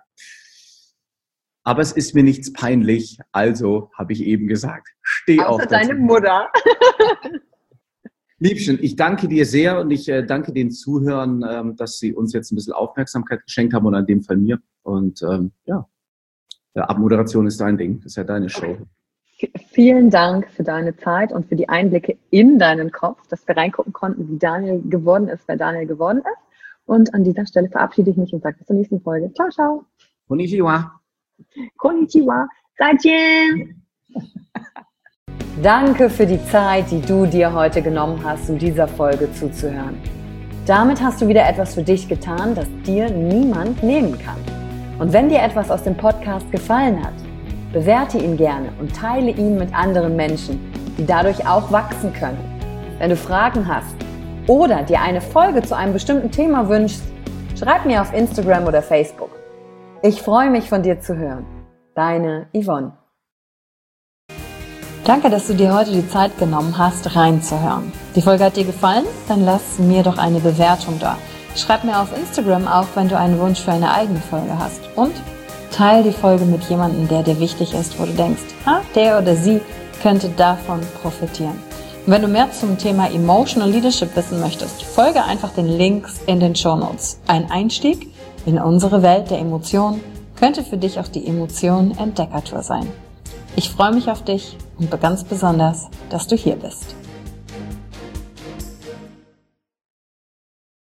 Aber es ist mir nichts peinlich, also habe ich eben gesagt, steh auf. Außer deine Mutter. Liebchen, ich danke dir sehr und ich danke den Zuhörern, dass sie uns jetzt ein bisschen Aufmerksamkeit geschenkt haben und in dem Fall mir. Und Abmoderation ist dein Ding, das ist ja deine Show. Okay. Vielen Dank für deine Zeit und für die Einblicke in deinen Kopf, dass wir reingucken konnten, wie Daniel geworden ist, wer Daniel geworden ist. Und an dieser Stelle verabschiede ich mich und sage bis zur nächsten Folge. Ciao, ciao. Konnichiwa. Konnichiwa. Zaijian. Danke für die Zeit, die du dir heute genommen hast, um dieser Folge zuzuhören. Damit hast du wieder etwas für dich getan, das dir niemand nehmen kann. Und wenn dir etwas aus dem Podcast gefallen hat, bewerte ihn gerne und teile ihn mit anderen Menschen, die dadurch auch wachsen können. Wenn du Fragen hast oder dir eine Folge zu einem bestimmten Thema wünschst, schreib mir auf Instagram oder Facebook. Ich freue mich, von dir zu hören. Deine Yvonne. Danke, dass du dir heute die Zeit genommen hast, reinzuhören. Die Folge hat dir gefallen? Dann lass mir doch eine Bewertung da. Schreib mir auf Instagram auch, wenn du einen Wunsch für eine eigene Folge hast. Und teile die Folge mit jemandem, der dir wichtig ist, wo du denkst, der oder sie könnte davon profitieren. Und wenn du mehr zum Thema Emotional Leadership wissen möchtest, folge einfach den Links in den Shownotes. Ein Einstieg in unsere Welt der Emotionen könnte für dich auch die Emotionen-Entdeckertour sein. Ich freue mich auf dich und ganz besonders, dass du hier bist.